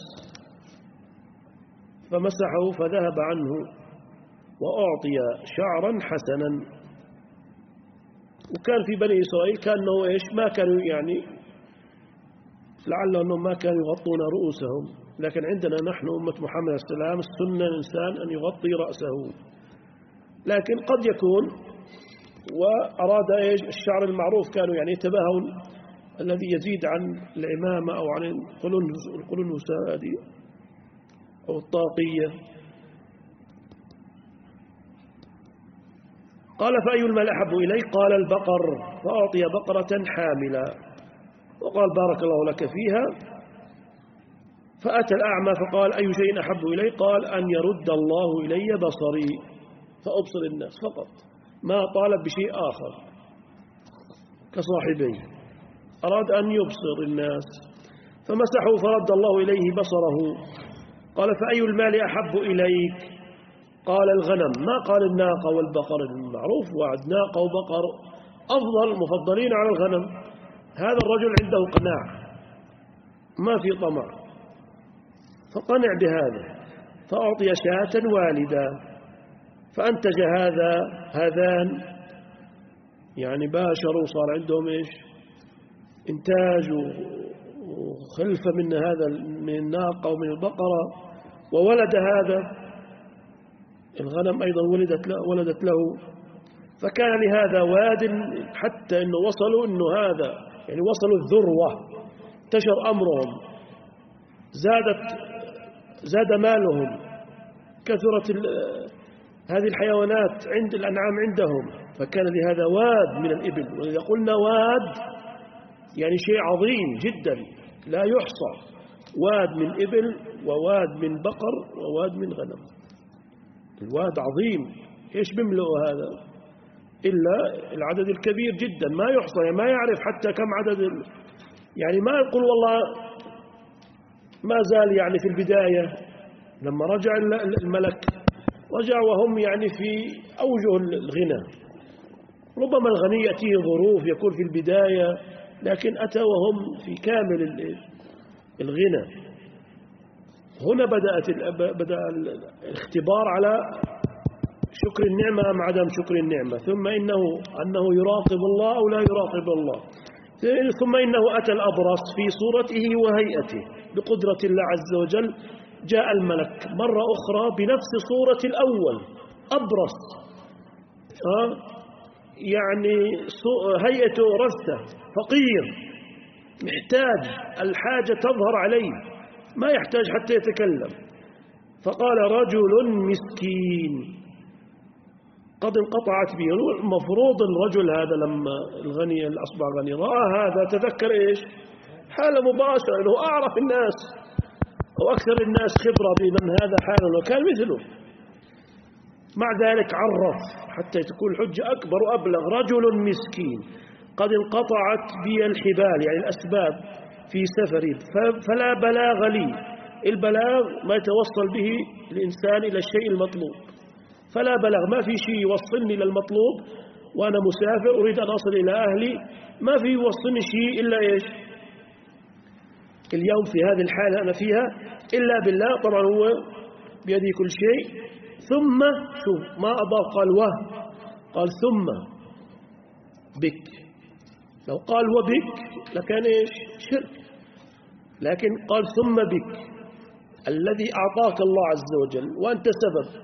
S2: فمسحه فذهب عنه وأعطي شعرا حسنا. وكان في بني إسرائيل كانوا إيش ما كانوا يعني لعل أنهم ما كانوا يغطون رؤوسهم، لكن عندنا نحن أمة محمد عليه السلام السنة الإنسان أن يغطي رأسه، لكن قد يكون وأراد إيش الشعر المعروف، كانوا يعني يتباهون الذي يزيد عن العمامة أو عن القلنسة هذه أو الطاقية. قال فأي المال أحب إليك؟ قال البقر، فأعطي بقرة حاملة، وقال بارك الله لك فيها. فأتى الأعمى فقال أي شيء أحب إلي؟ قال أن يرد الله إلي بصري فأبصر الناس فقط، ما طالب بشيء آخر كصاحبي، أراد أن يبصر الناس. فمسحه فرد الله إليه بصره. قال فأي المال أحب إليك؟ قال الغنم، ما قال الناقة والبقر، المعروف وعد ناقة وبقر أفضل مفضلين على الغنم. هذا الرجل عنده قناعة ما في طمع، فقنع بهذا، فأعطي شاة والدة، فأنتج هذا هذان يعني باشروا، صار عندهم إيش إنتاج وخلفة من هذا من الناقة ومن البقرة، وولد هذا الغنم أيضا ولدت له, ولدت له فكان لهذا واد، حتى أنه وصلوا أنه هذا يعني وصلوا الذروة، انتشر أمرهم، زادت زاد مالهم، كثرت هذه الحيوانات عند الأنعام عندهم، فكان لهذا واد من الإبل. وإذا قلنا واد يعني شيء عظيم جدا لا يحصى، واد من إبل وواد من بقر وواد من غنم، الواد عظيم. إيش بيملؤ هذا إلا العدد الكبير جدا ما يحصى، يعني ما يعرف حتى كم عدد، يعني ما يقول والله ما زال يعني في البداية لما رجع الملك رجع وهم يعني في أوجه الغنى. ربما الغني يأتيه ظروف يكون في البداية، لكن أتى وهم في كامل الغنى. هنا بدأت بدأ الاختبار على شكر النعمة أم عدم شكر النعمة، ثم إنه أنه يراقب الله أو لا يراقب الله، ثم إنه أتى الأبرص في صورته وهيئته بقدرة الله عز وجل. جاء الملك مرة أخرى بنفس صورة الأول أبرص، يعني هيئته رثة، فقير، محتاج، الحاجة تظهر عليه، ما يحتاج حتى يتكلم. فقال رجل مسكين قد انقطعت به. المفروض الرجل هذا لما الغني الأصبح غني رأى هذا تذكر إيش حالة مباشرة، أنه أعرف الناس وأكثر الناس خبرة بمن هذا حاله وكان مثله. مع ذلك عرف حتى تكون الحجة أكبر وأبلغ. رجل مسكين قد انقطعت بي الحبال يعني الأسباب في سفري فلا بلاغ لي. البلاغ ما يتوصل به الإنسان إلى الشيء المطلوب، فلا بلاغ، ما في شيء يوصلني للمطلوب وأنا مسافر أريد أن أصل إلى أهلي، ما في يوصلني شيء إلا إيش اليوم في هذه الحالة أنا فيها إلا بالله. طبعا هو بيده كل شيء. ثم شوف ما أضاف قال وه، قال ثم بك. لو قال وبك لكان إيش شرك، لكن قال ثم بك الذي أعطاك الله عز وجل وأنت سبب.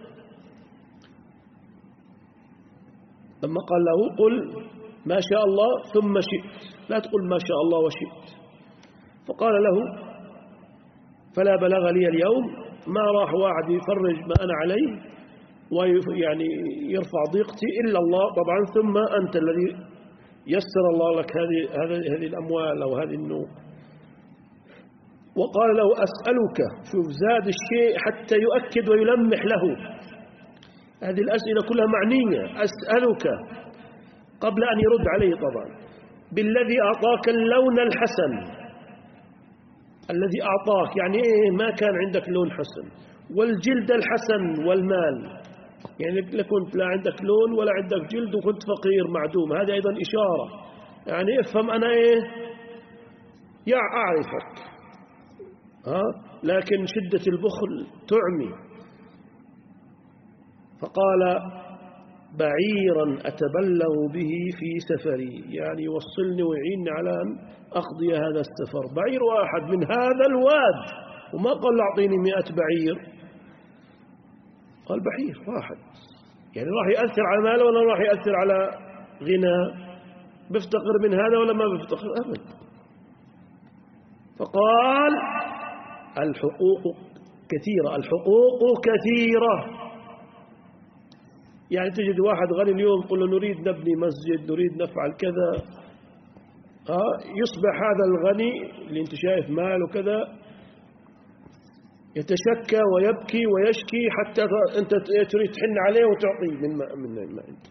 S2: لما قال له قل ما شاء الله ثم شئت، لا تقول ما شاء الله وشئت. فقال له فلا بلغ لي اليوم، ما راح واحد يفرج ما أنا عليه ويعني يرفع ضيقتي إلا الله طبعا، ثم أنت الذي يسر الله لك هذه هذه الأموال أو هذه النوم. وقال له أسألك، شوف زاد الشيء حتى يؤكد ويلمح له. هذه الأسئلة كلها معنية. أسألك قبل أن يرد عليه طبعا بالذي أعطاك اللون الحسن، الذي أعطاك يعني إيه ما كان عندك لون حسن، والجلد الحسن والمال، يعني لكنت لا عندك لون ولا عندك جلد وكنت فقير معدوم. هذا أيضا إشارة، يعني افهم أنا إيه يا أعرفك، ها لكن شدة البخل تعمي. فقال بعيرا أتبلغ به في سفري، يعني يوصلني ويعيني على أن أقضي هذا السفر. بعير واحد من هذا الواد، وما قال أعطيني مئة بعير، قال بعير واحد، يعني راح يأثر على ماله ولا راح يأثر على غنى؟ بيفتقر من هذا ولا ما بيفتقر أبدا. فقال الحقوق كثيرة، الحقوق كثيرة. يعني تجد واحد غني اليوم تقول له نريد نبني مسجد، نريد نفعل كذا، آه يصبح هذا الغني اللي انت شايف ماله كذا يتشكى ويبكي ويشكي حتى انت تريد تحن عليه وتعطيه من ما من ما انت.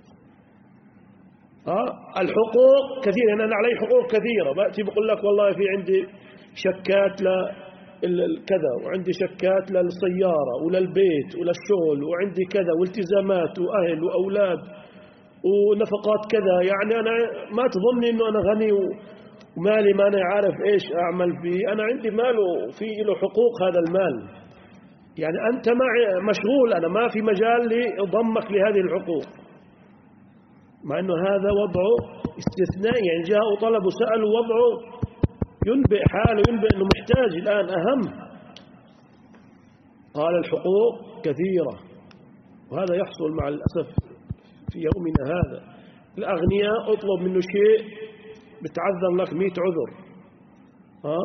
S2: آه الحقوق كثيرة، يعني أنا علي حقوق كثيرة. بأتي بقول لك والله في عندي شكات لكذا، وعندي شكات للسيارة وللبيت وللشغل، وعندي كذا والتزامات وأهل وأولاد ونفقات كذا. يعني أنا ما تظني إنه أنا غني ومالي ما أنا عارف إيش أعمل فيه. أنا عندي مال وفي له حقوق هذا المال. يعني أنت معي مشغول، أنا ما في مجال لأضمك لهذه الحقوق، مع أنه هذا وضعه استثنائي. يعني جاء وطلب وسأل وضعه ينبئ حاله، ينبئ أنه محتاج الآن أهم. قال الحقوق كثيرة، وهذا يحصل مع الأسف في يومنا هذا. الأغنياء أطلب منه شيء بتعذر لك مئة عذر، ها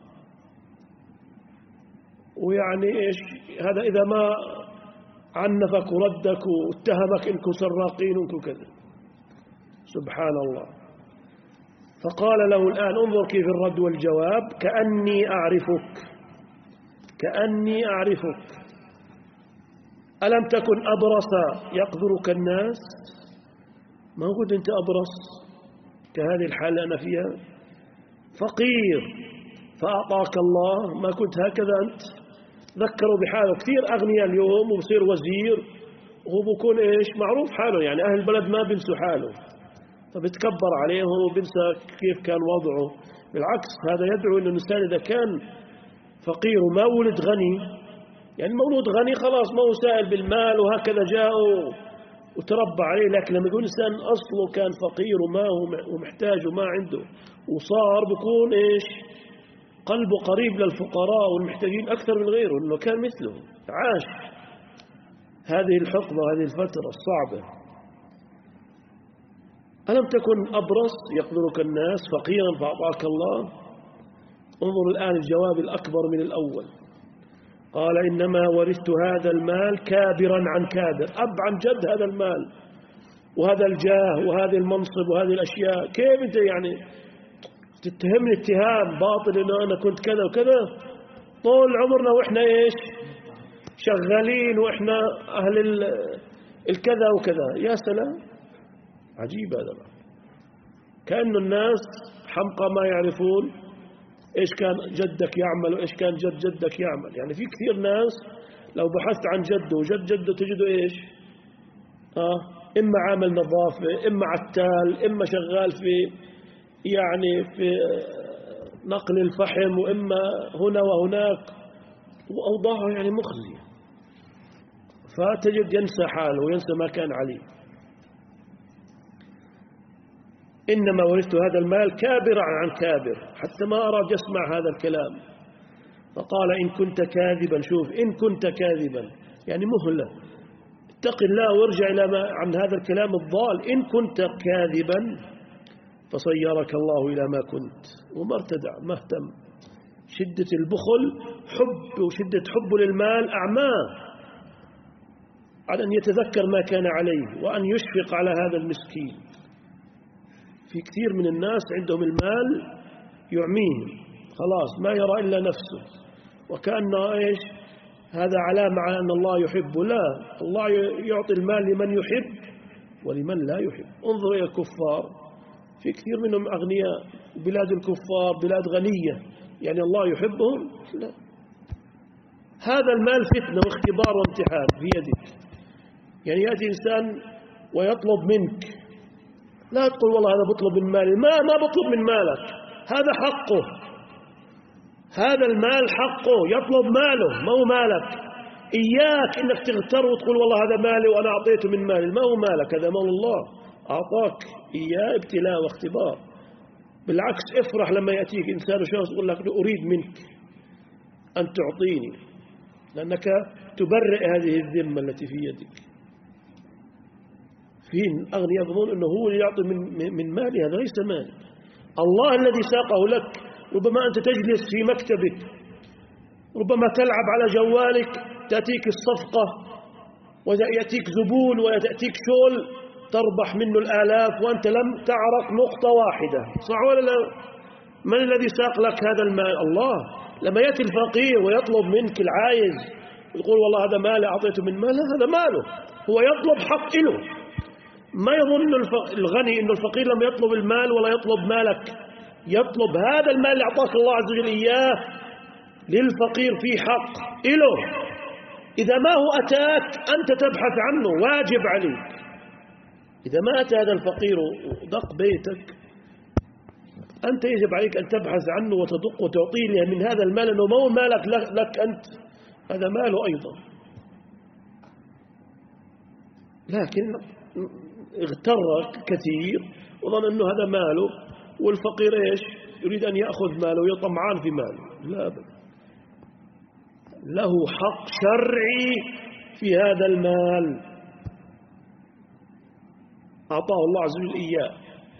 S2: ويعني إيش هذا إذا ما عنفك وردك واتهمك إنكم سراقين وإنكم كذا، سبحان الله. فقال له الآن انظر كيف الرد والجواب، كأني أعرفك، كأني أعرفك، ألم تكن أبرص يقذرك الناس؟ ما قلت أنت أبرص كهذه الحالة أنا فيها، فقير فأعطاك الله، ما كنت هكذا أنت؟ ذكروا بحاله. كثير أغنياء اليوم وبصير وزير وهو بكون إيش معروف حاله، يعني أهل البلد ما بينسوا حاله، فبتكبر عليهم وبنسى كيف كان وضعه. بالعكس هذا يدعو أن الإنسان إذا كان فقير وما ولد غني، يعني مولود غني خلاص ما هو سائل بالمال وهكذا جاء وتربى عليه، لكن لما يكون إنسان أصله كان فقير وما هو ومحتاج وما عنده وصار بكون إيش قلبه قريب للفقراء والمحتاجين أكثر من غيره، إنه كان مثله عاش هذه الحقبة وهذه الفترة الصعبة. ألم تكن أبرص يقدرك الناس فقيرا فأعطاك الله؟ انظر الآن الجواب الأكبر من الأول. قال إنما ورثت هذا المال كابرا عن كابر، أب عن جد هذا المال وهذا الجاه وهذه المنصب وهذه الأشياء. كيف أنت يعني تتهمني اتهام باطل إنه أنا كنت كذا وكذا؟ طول عمرنا وإحنا إيش شغالين وإحنا أهل الكذا وكذا. يا سلام، عجيب هذا بقى. كأن الناس حمقى ما يعرفون إيش كان جدك يعمل وإيش كان جد جدك يعمل. يعني في كثير ناس لو بحثت عن جده وجد جده تجده إيش آه إما عامل نظافة، إما عتال، إما شغال في يعني في نقل الفحم، وإما هنا وهناك، وأوضاعه يعني مخزية. فتجد ينسى حاله وينسى ما كان عليه. إنما ورثت هذا المال كابرا عن كابر، حتى ما أراد يسمع هذا الكلام. فقال إن كنت كاذبا، شوف إن كنت كاذبا يعني مهلة، اتق الله وارجع إلى ما عن هذا الكلام الضال. إن كنت كاذبا فصيرك الله إلى ما كنت. وما ارتدع، ما اهتم. شدة البخل حب، وشدة حب للمال أعماه على أن يتذكر ما كان عليه وأن يشفق على هذا المسكين. في كثير من الناس عندهم المال يعميهم، خلاص ما يرى إلا نفسه، وكأنه إيش هذا علامة على أن الله يحبه. لا، الله يعطي المال لمن يحب ولمن لا يحب. انظر إلى الكفار، في كثير منهم أغنياء، بلاد الكفار بلاد غنية، يعني الله يحبهم؟ لا. هذا المال فتنة واختبار وامتحان في يدك. يعني يأتي إنسان ويطلب منك، لا تقول والله هذا بطلب من مالي، ما ما بطلب من مالك، هذا حقه، هذا المال حقه، يطلب ماله ما هو مالك. إياك إنك تغتر وتقول والله هذا مالي وأنا أعطيته من مالي، ما هو مالك، هذا مال الله أعطاك إياه ابتلاء واختبار. بالعكس افرح لما يأتيك إنسان وشخص يقول لك أريد منك أن تعطيني، لأنك تبرئ هذه الذمة التي في يدك. في أغنياء يظنون أنه هو اللي يعطي من, من مالي، هذا ليس مالي، الله الذي ساقه لك. ربما أنت تجلس في مكتبك، ربما تلعب على جوالك، تأتيك الصفقة ويأتيك زبون ويأتيك شول تربح منه الآلاف وأنت لم تعرق نقطة واحدة، صح ولا لا؟ من الذي ساق لك هذا المال؟ الله. لما يأتي الفقير ويطلب منك العايز يقول والله هذا مالي أعطيته من ماله، هذا ماله، هو يطلب حق له. ما يظن الغني أن الفقير لما يطلب المال ولا يطلب مالك، يطلب هذا المال اللي أعطاك الله عز وجل إياه للفقير في حق له. إذا ما هو أتاك أنت تبحث عنه، واجب عليك. إذا ما أتى هذا الفقير ودق بيتك، أنت يجب عليك أن تبحث عنه وتدق وتعطيه له من هذا المال، أنه ما هو مالك لك أنت، هذا ماله أيضا. لكن اغتر كثير وظن أنه هذا ماله، والفقير إيش يريد أن يأخذ ماله ويطمعان في ماله. لا بد، له حق شرعي في هذا المال أعطاه الله عز وجل إياه.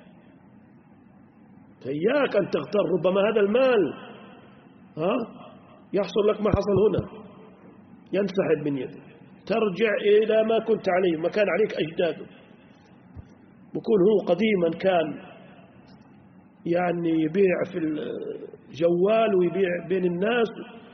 S2: إياك أن تغتر، ربما هذا المال ها يحصل لك ما حصل هنا، ينسحب من يدك، ترجع إلى ما كنت عليه، ما كان عليك أجداده. بكون هو قديما كان يعني يبيع في الجوال ويبيع بين الناس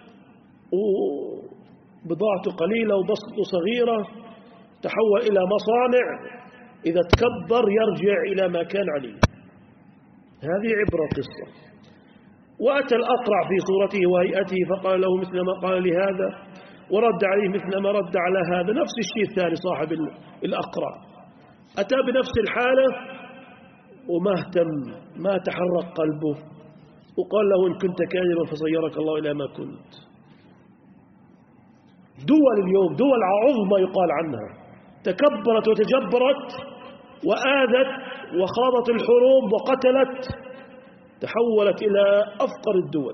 S2: وبضاعته قليلة وبسطه صغيرة، تحول إلى مصانع، إذا تكبر يرجع إلى ما كان عليه. هذه عبرة قصة. وأتى الأقرع في صورته وهيئته فقال له مثل ما قال لهذا، ورد عليه مثل ما رد على هذا. نفس الشيء الثاني صاحب الأقرع أتى بنفس الحالة وما اهتم، ما تحرك قلبه، وقال له إن كنت كاذبا فصيرك الله إلى ما كنت. دول اليوم دول عظمى يقال عنها تكبرت وتجبرت وآذت وخاضت الحروب وقتلت، تحولت إلى أفقر الدول.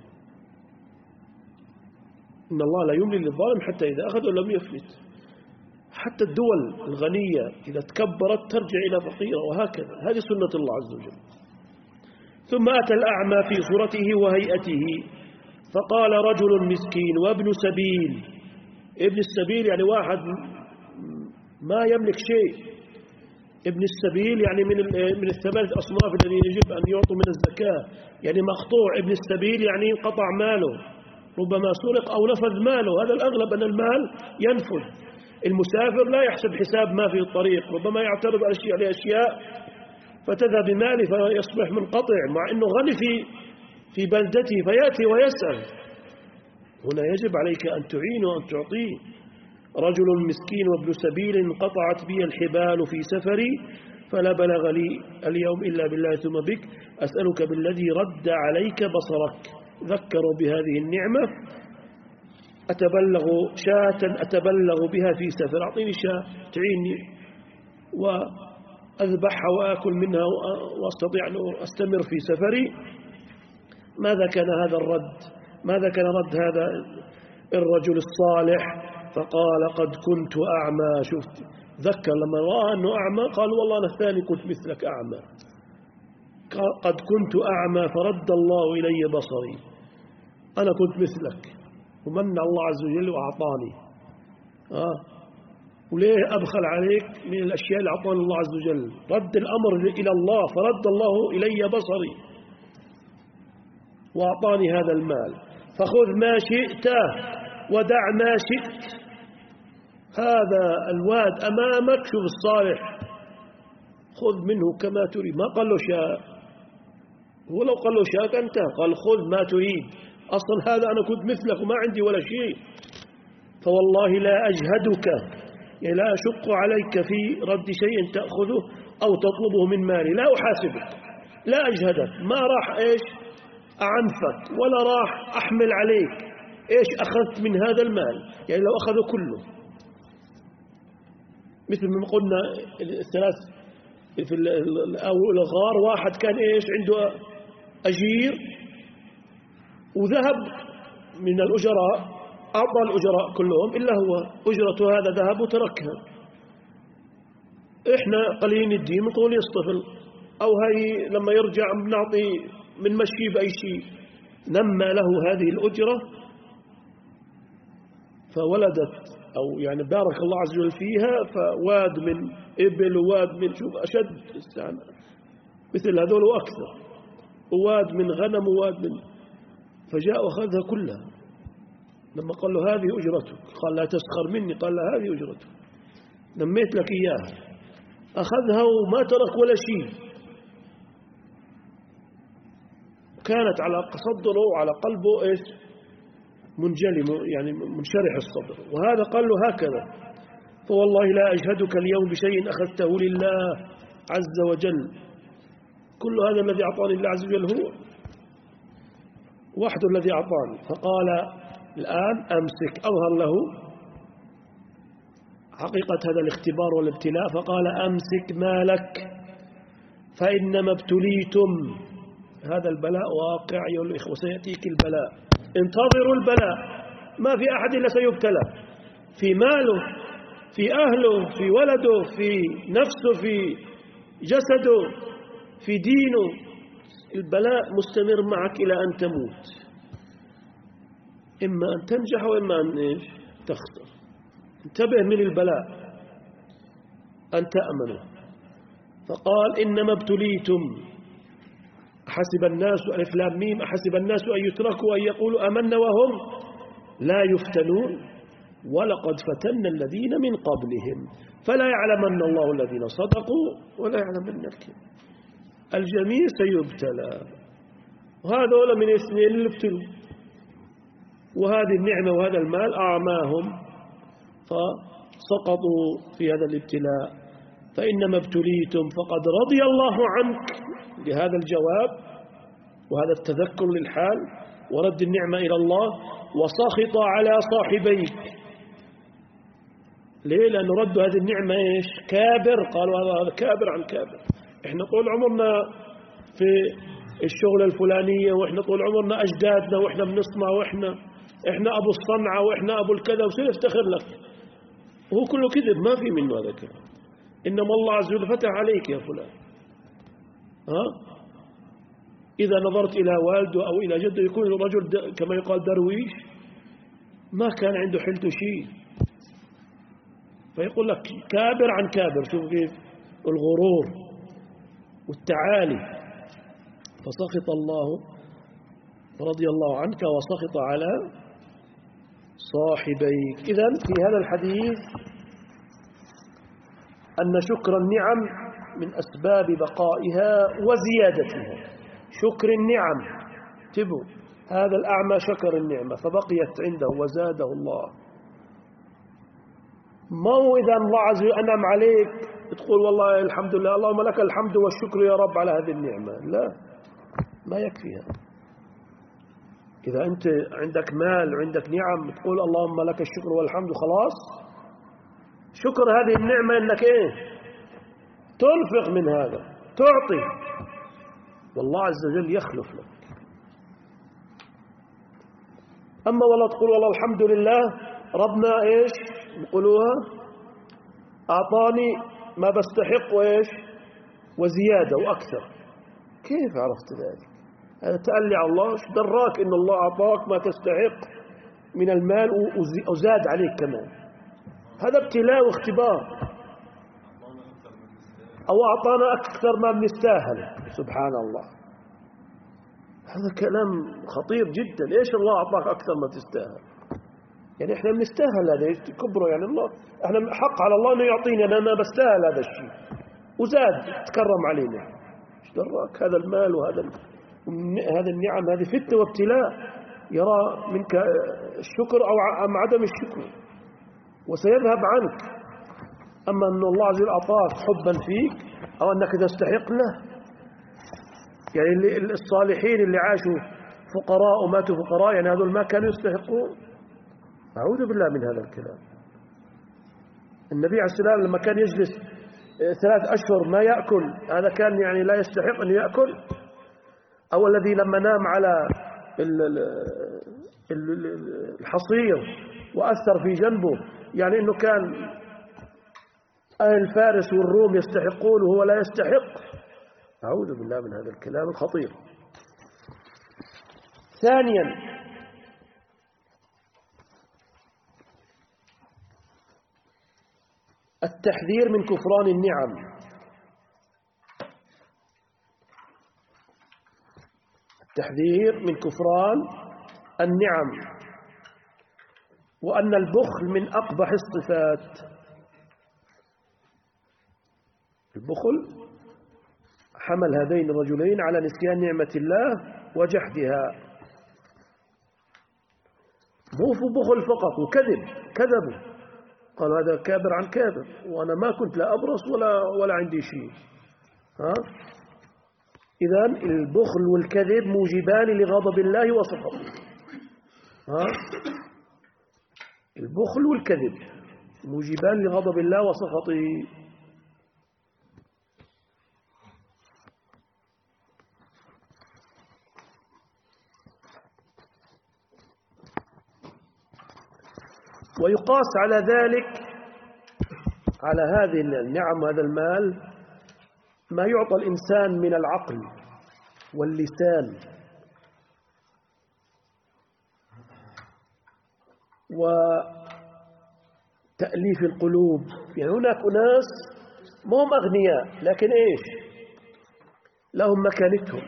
S2: إن الله لا يملي للظالم حتى إذا أخذ لم يفلت. حتى الدول الغنية إذا تكبرت ترجع إلى فقيرة، وهكذا. هذه سنة الله عز وجل. ثم أتى الأعمى في صورته وهيئته فقال رجل مسكين وابن سبيل. ابن السبيل يعني واحد ما يملك شيء. ابن السبيل يعني من من الثمانية أصناف الذين يجب أن يعطوا من الزكاة، يعني مقطوع. ابن السبيل يعني انقطع ماله، ربما سرق أو نفذ ماله. هذا الأغلب أن المال ينفذ. المسافر لا يحسب حساب ما في الطريق، ربما يعترض على أشياء لأشياء فتذهب بماله فيصبح منقطع، مع أنه غني في في بلدته، فيأتي ويسأل. هنا يجب عليك أن تعينه وأن تعطيه. رجل مسكين وابن سبيل انقطعت بي الحبال في سفري فلا بلغ لي اليوم إلا بالله ثم بك، أسألك بالذي رد عليك بصرك. ذكروا بهذه النعمة أتبلغ شاة أتبلغ بها في سفر، أعطيني شاة تعيني وأذبحها وأكل منها وأستطيع أن أستمر في سفري. ماذا كان هذا الرد؟ ماذا كان رد هذا الرجل الصالح؟ فقال قد كنت أعمى. شفت ذكر لما رأى أنه أعمى قال والله أنا الثاني كنت مثلك أعمى. قد كنت أعمى فرد الله إلي بصري، أنا كنت مثلك ومن الله عز وجل وأعطاني. آه. وليه أبخل عليك من الأشياء اللي أعطاني الله عز وجل؟ رد الأمر إلى الله فرد الله إلي بصري وأعطاني هذا المال، فخذ ما شئت ودع ما شئت. هذا الواد أمامك، شوف الصالح، خذ منه كما تريد. ما قال له شاء، ولو قال له شاء أنت قال خذ ما تريد. أصلا هذا أنا كنت مثلك وما عندي ولا شيء، فوالله لا أجهدك، يعني لا أشق عليك في رد شيء تأخذه أو تطلبه من مالي، لا أحاسبك، لا أجهدك، ما راح إيش أعنفك ولا راح أحمل عليك إيش أخذت من هذا المال، يعني لو أخذه كله. مثل ما قلنا الثلاث في الغار، واحد كان إيش عنده أجير وذهب من الأجراء، أعطى الأجراء كلهم إلا هو أجرته هذا ذهب وتركها. إحنا قليل الدين نقول يصطفل، أو هاي لما يرجع بنعطي من مشي بأي شيء. نمى له هذه الأجرة فولدت، أو يعني بارك الله عز وجل فيها، فواد من إبل وواد من شوف أشد مثل هذول وأكثر، وواد من غنم وواد من، فجاء وأخذها كلها. لما قال له هذه أجرتك قال لا تسخر مني، قال لا هذه أجرتك، نميت لك إياها. أخذها وما ترك ولا شيء، كانت على صدره وعلى قلبه إيش منجلي، يعني منشرح الصدر. وهذا قال له هكذا، فوالله لا أجهدك اليوم بشيء أخذته لله عز وجل. كل هذا الذي أعطاني الله عز وجل هو وحده الذي أعطاني. فقال الآن أمسك، أظهر له حقيقة هذا الاختبار والابتلاء، فقال أمسك مالك فإنما ابتليتم. هذا البلاء واقع يا الإخوة، وسيأتيك البلاء، انتظروا البلاء. ما في أحد إلا سيبتلى في ماله، في أهله، في ولده، في نفسه، في جسده، في دينه. البلاء مستمر معك إلى أن تموت، إما أن تنجح وإما أن إيش تخسر. انتبه من البلاء أن تأمنوا. فقال إنما ابتليتم. أحسب الناس ألف لام ميم أحسب الناس أن يتركوا أن يقولوا آمنا وهم لا يفتنون ولقد فتنا الذين من قبلهم فلا يعلمن الله الذين صدقوا ولا يعلمن الكذب. الجميع سيبتلى، وهذول من الاثنين اللي ابتلوا، وهذه النعمة وهذا المال أعماهم فسقطوا في هذا الابتلاء. فإنما ابتليتم فقد رضي الله عنك بهذا الجواب وهذا التذكر للحال ورد النعمة إلى الله، وسخط على صاحبيك. ليه؟ لأنه ردوا هذه النعمة إيش كابر، قالوا هذا كابر عن كابر. إحنا طول عمرنا في الشغل الفلانية، وإحنا طول عمرنا أجدادنا وإحنا بنصنع، وإحنا إحنا أبو الصنعة وإحنا أبو الكذا، وصير افتخر لك. وهو كله كذب، ما في منه هذا الكلام. إنما الله عز وجل فتح عليك يا فلان. ها؟ إذا نظرت إلى والده أو إلى جده يكون الرجل كما يقال درويش، ما كان عنده حلته شيء، فيقول لك كابر عن كابر. شوف كيف الغرور والتعالي. فسخط الله رضي الله عنك وسخط على صاحبيك. إذن في هذا الحديث أن شكر النعم من أسباب بقائها وزيادتها. شكر النعم، تبو هذا الأعمى شكر النعمة فبقيت عنده وزاده الله. ما هو إذا الله عز وجل أنعم عليك تقول والله الحمد لله اللهم لك الحمد والشكر يا رب على هذه النعمة، لا، ما يكفي هذا. إذا أنت عندك مال وعندك نعم تقول اللهم لك الشكر والحمد خلاص. شكر هذه النعمة أنك إيه تنفق من هذا تعطي، والله عز وجل يخلف لك. أما والله تقول والله الحمد لله ربنا إيش نقولوها أعطاني ما بستحق وإيش وزيادة وأكثر. كيف عرفت ذلك؟ هذا تألي على الله. شو دراك إن الله أعطاك ما تستحق من المال وزاد عليك كمان؟ هذا ابتلاء واختبار. أو أعطانا أكثر ما بنستاهل. سبحان الله، هذا كلام خطير جدا. إيش الله أعطاك أكثر ما تستاهل؟ يعني إحنا بنستاهل هذا كبره. يعني الله إحنا حق على الله إنه يعطينا، أنا ما بستاهل هذا الشيء وزاد تكرم علينا. إيش دراك؟ هذا المال وهذا هذا النعم هذه فتنة وابتلاء، يرى منك الشكر أو عدم الشكر وسيذهب عنك. أما أن الله عز وجل أعطاك حبا فيك أو أنك تستحق له. يعني الصالحين اللي عاشوا فقراء وماتوا فقراء، يعني هذول ما كانوا يستحقون. أعوذ بالله من هذا الكلام. النبي عليه السلام لما كان يجلس ثلاث أشهر ما يأكل، هذا كان يعني لا يستحق أن يأكل؟ أو الذي لما نام على الحصير وأثر في جنبه، يعني أنه كان أهل فارس والروم يستحقون وهو لا يستحق. أعوذ بالله من هذا الكلام الخطير. ثانيا التحذير من كفران النعم. التحذير من كفران النعم، وأن البخل من أقبح الصفات. البخل حمل هذين الرجلين على نسيان نعمة الله وجحدها. مو في بخل فقط وكذب، كذبوا قال هذا كابر عن كابر وأنا ما كنت لا أبرص ولا ولا عندي شيء. ها إذن البخل والكذب موجبان لغضب الله وسخطه. ها البخل والكذب موجبان لغضب الله وسخطه. ويقاس على ذلك على هذه النعم وهذا المال ما يعطى الإنسان من العقل واللسان وتأليف القلوب. يعني هناك أناس ما هم أغنياء لكن إيش لهم مكانتهم،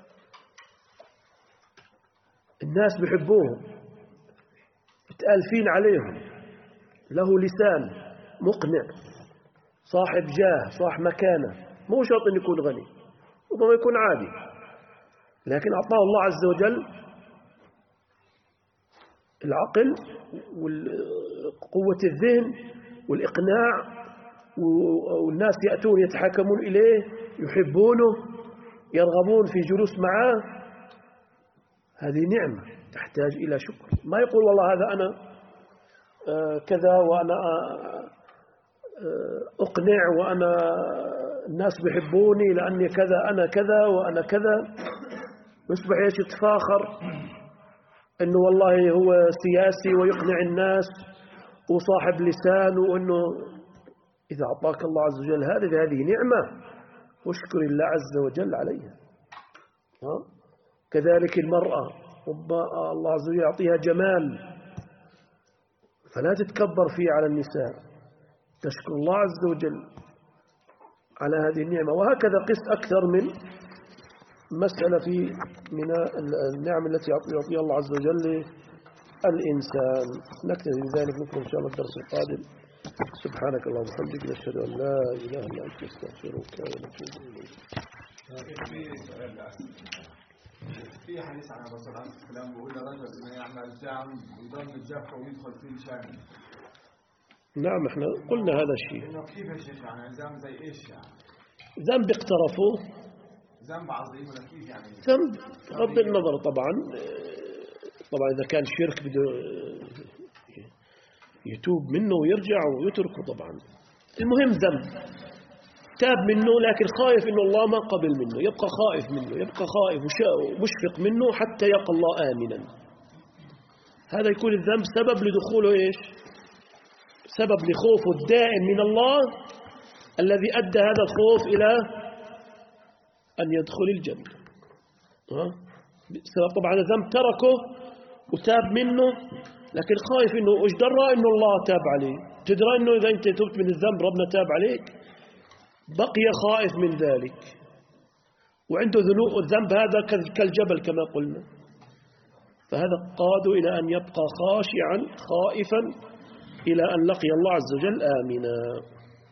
S2: الناس بيحبوهم، متألفين عليهم، له لسان مقنع، صاحب جاه، صاحب مكانة. مو شرط أن يكون غني، ربما يكون عادي، لكن أعطاه الله عز وجل العقل وقوة الذهن والإقناع، والناس يأتون يتحاكمون إليه، يحبونه، يرغبون في جلوس معه. هذه نعمة تحتاج إلى شكر. ما يقول والله هذا أنا كذا وأنا أقنع وأنا الناس بيحبوني لأني كذا أنا كذا وأنا كذا، يصبح ايش يتفاخر إنه والله هو سياسي ويقنع الناس وصاحب لسان، وإنه إذا أعطاك الله عز وجل هذه هذه نعمة واشكر الله عز وجل عليها. ها؟ كذلك المرأة الله عز وجل يعطيها جمال فلا تتكبر فيه على النساء، تشكر الله عز وجل على هذه النعمة. وهكذا قس أكثر من مسألة في من النعم التي يعطيها الله عز وجل الإنسان. نكتفي بذلك، نكمل إن شاء الله الدرس القادم. سبحانك اللهم وبحمدك، نشهد أن لا إله إلا أنت، نستغفرك ونتوب إليك.
S4: في حديث عن الرسول عليه الصلاة والسلام بيقول لرجل إنه يعمل جعم ويضم الجافة ويدخل فيه الشام.
S2: نعم احنا قلنا هذا الشيء.
S4: إنه كيف يا شيخ يعني ذنب زي إيش يعني؟
S2: ذنب اقترفوه،
S4: ذنب عظيم ولا كيف يعني؟
S2: ذنب بغض النظر طبعا طبعا إذا كان شرك بده يتوب منه ويرجع ويتركه طبعا. المهم ذنب تاب منه لكن خائف إنه الله ما قبل منه، يبقى خائف منه، يبقى خائف ومشفق منه حتى يلقى الله آمنا. هذا يكون الذنب سبب لدخوله إيش؟ سبب لخوفه الدائم من الله الذي أدى هذا الخوف إلى أن يدخل الجنة. سبب طبعا الذنب تركه وتاب منه لكن خايف إنه إيش درى إنه الله تاب عليه، تدرى إنه إذا أنت تبت من الذنب ربنا تاب عليك، بقي خائف من ذلك وعنده ذنوب. الذنب هذا كالجبل كما قلنا، فهذا قاد إلى أن يبقى خاشعا خائفا إلى أن لقي الله عز وجل آمنا.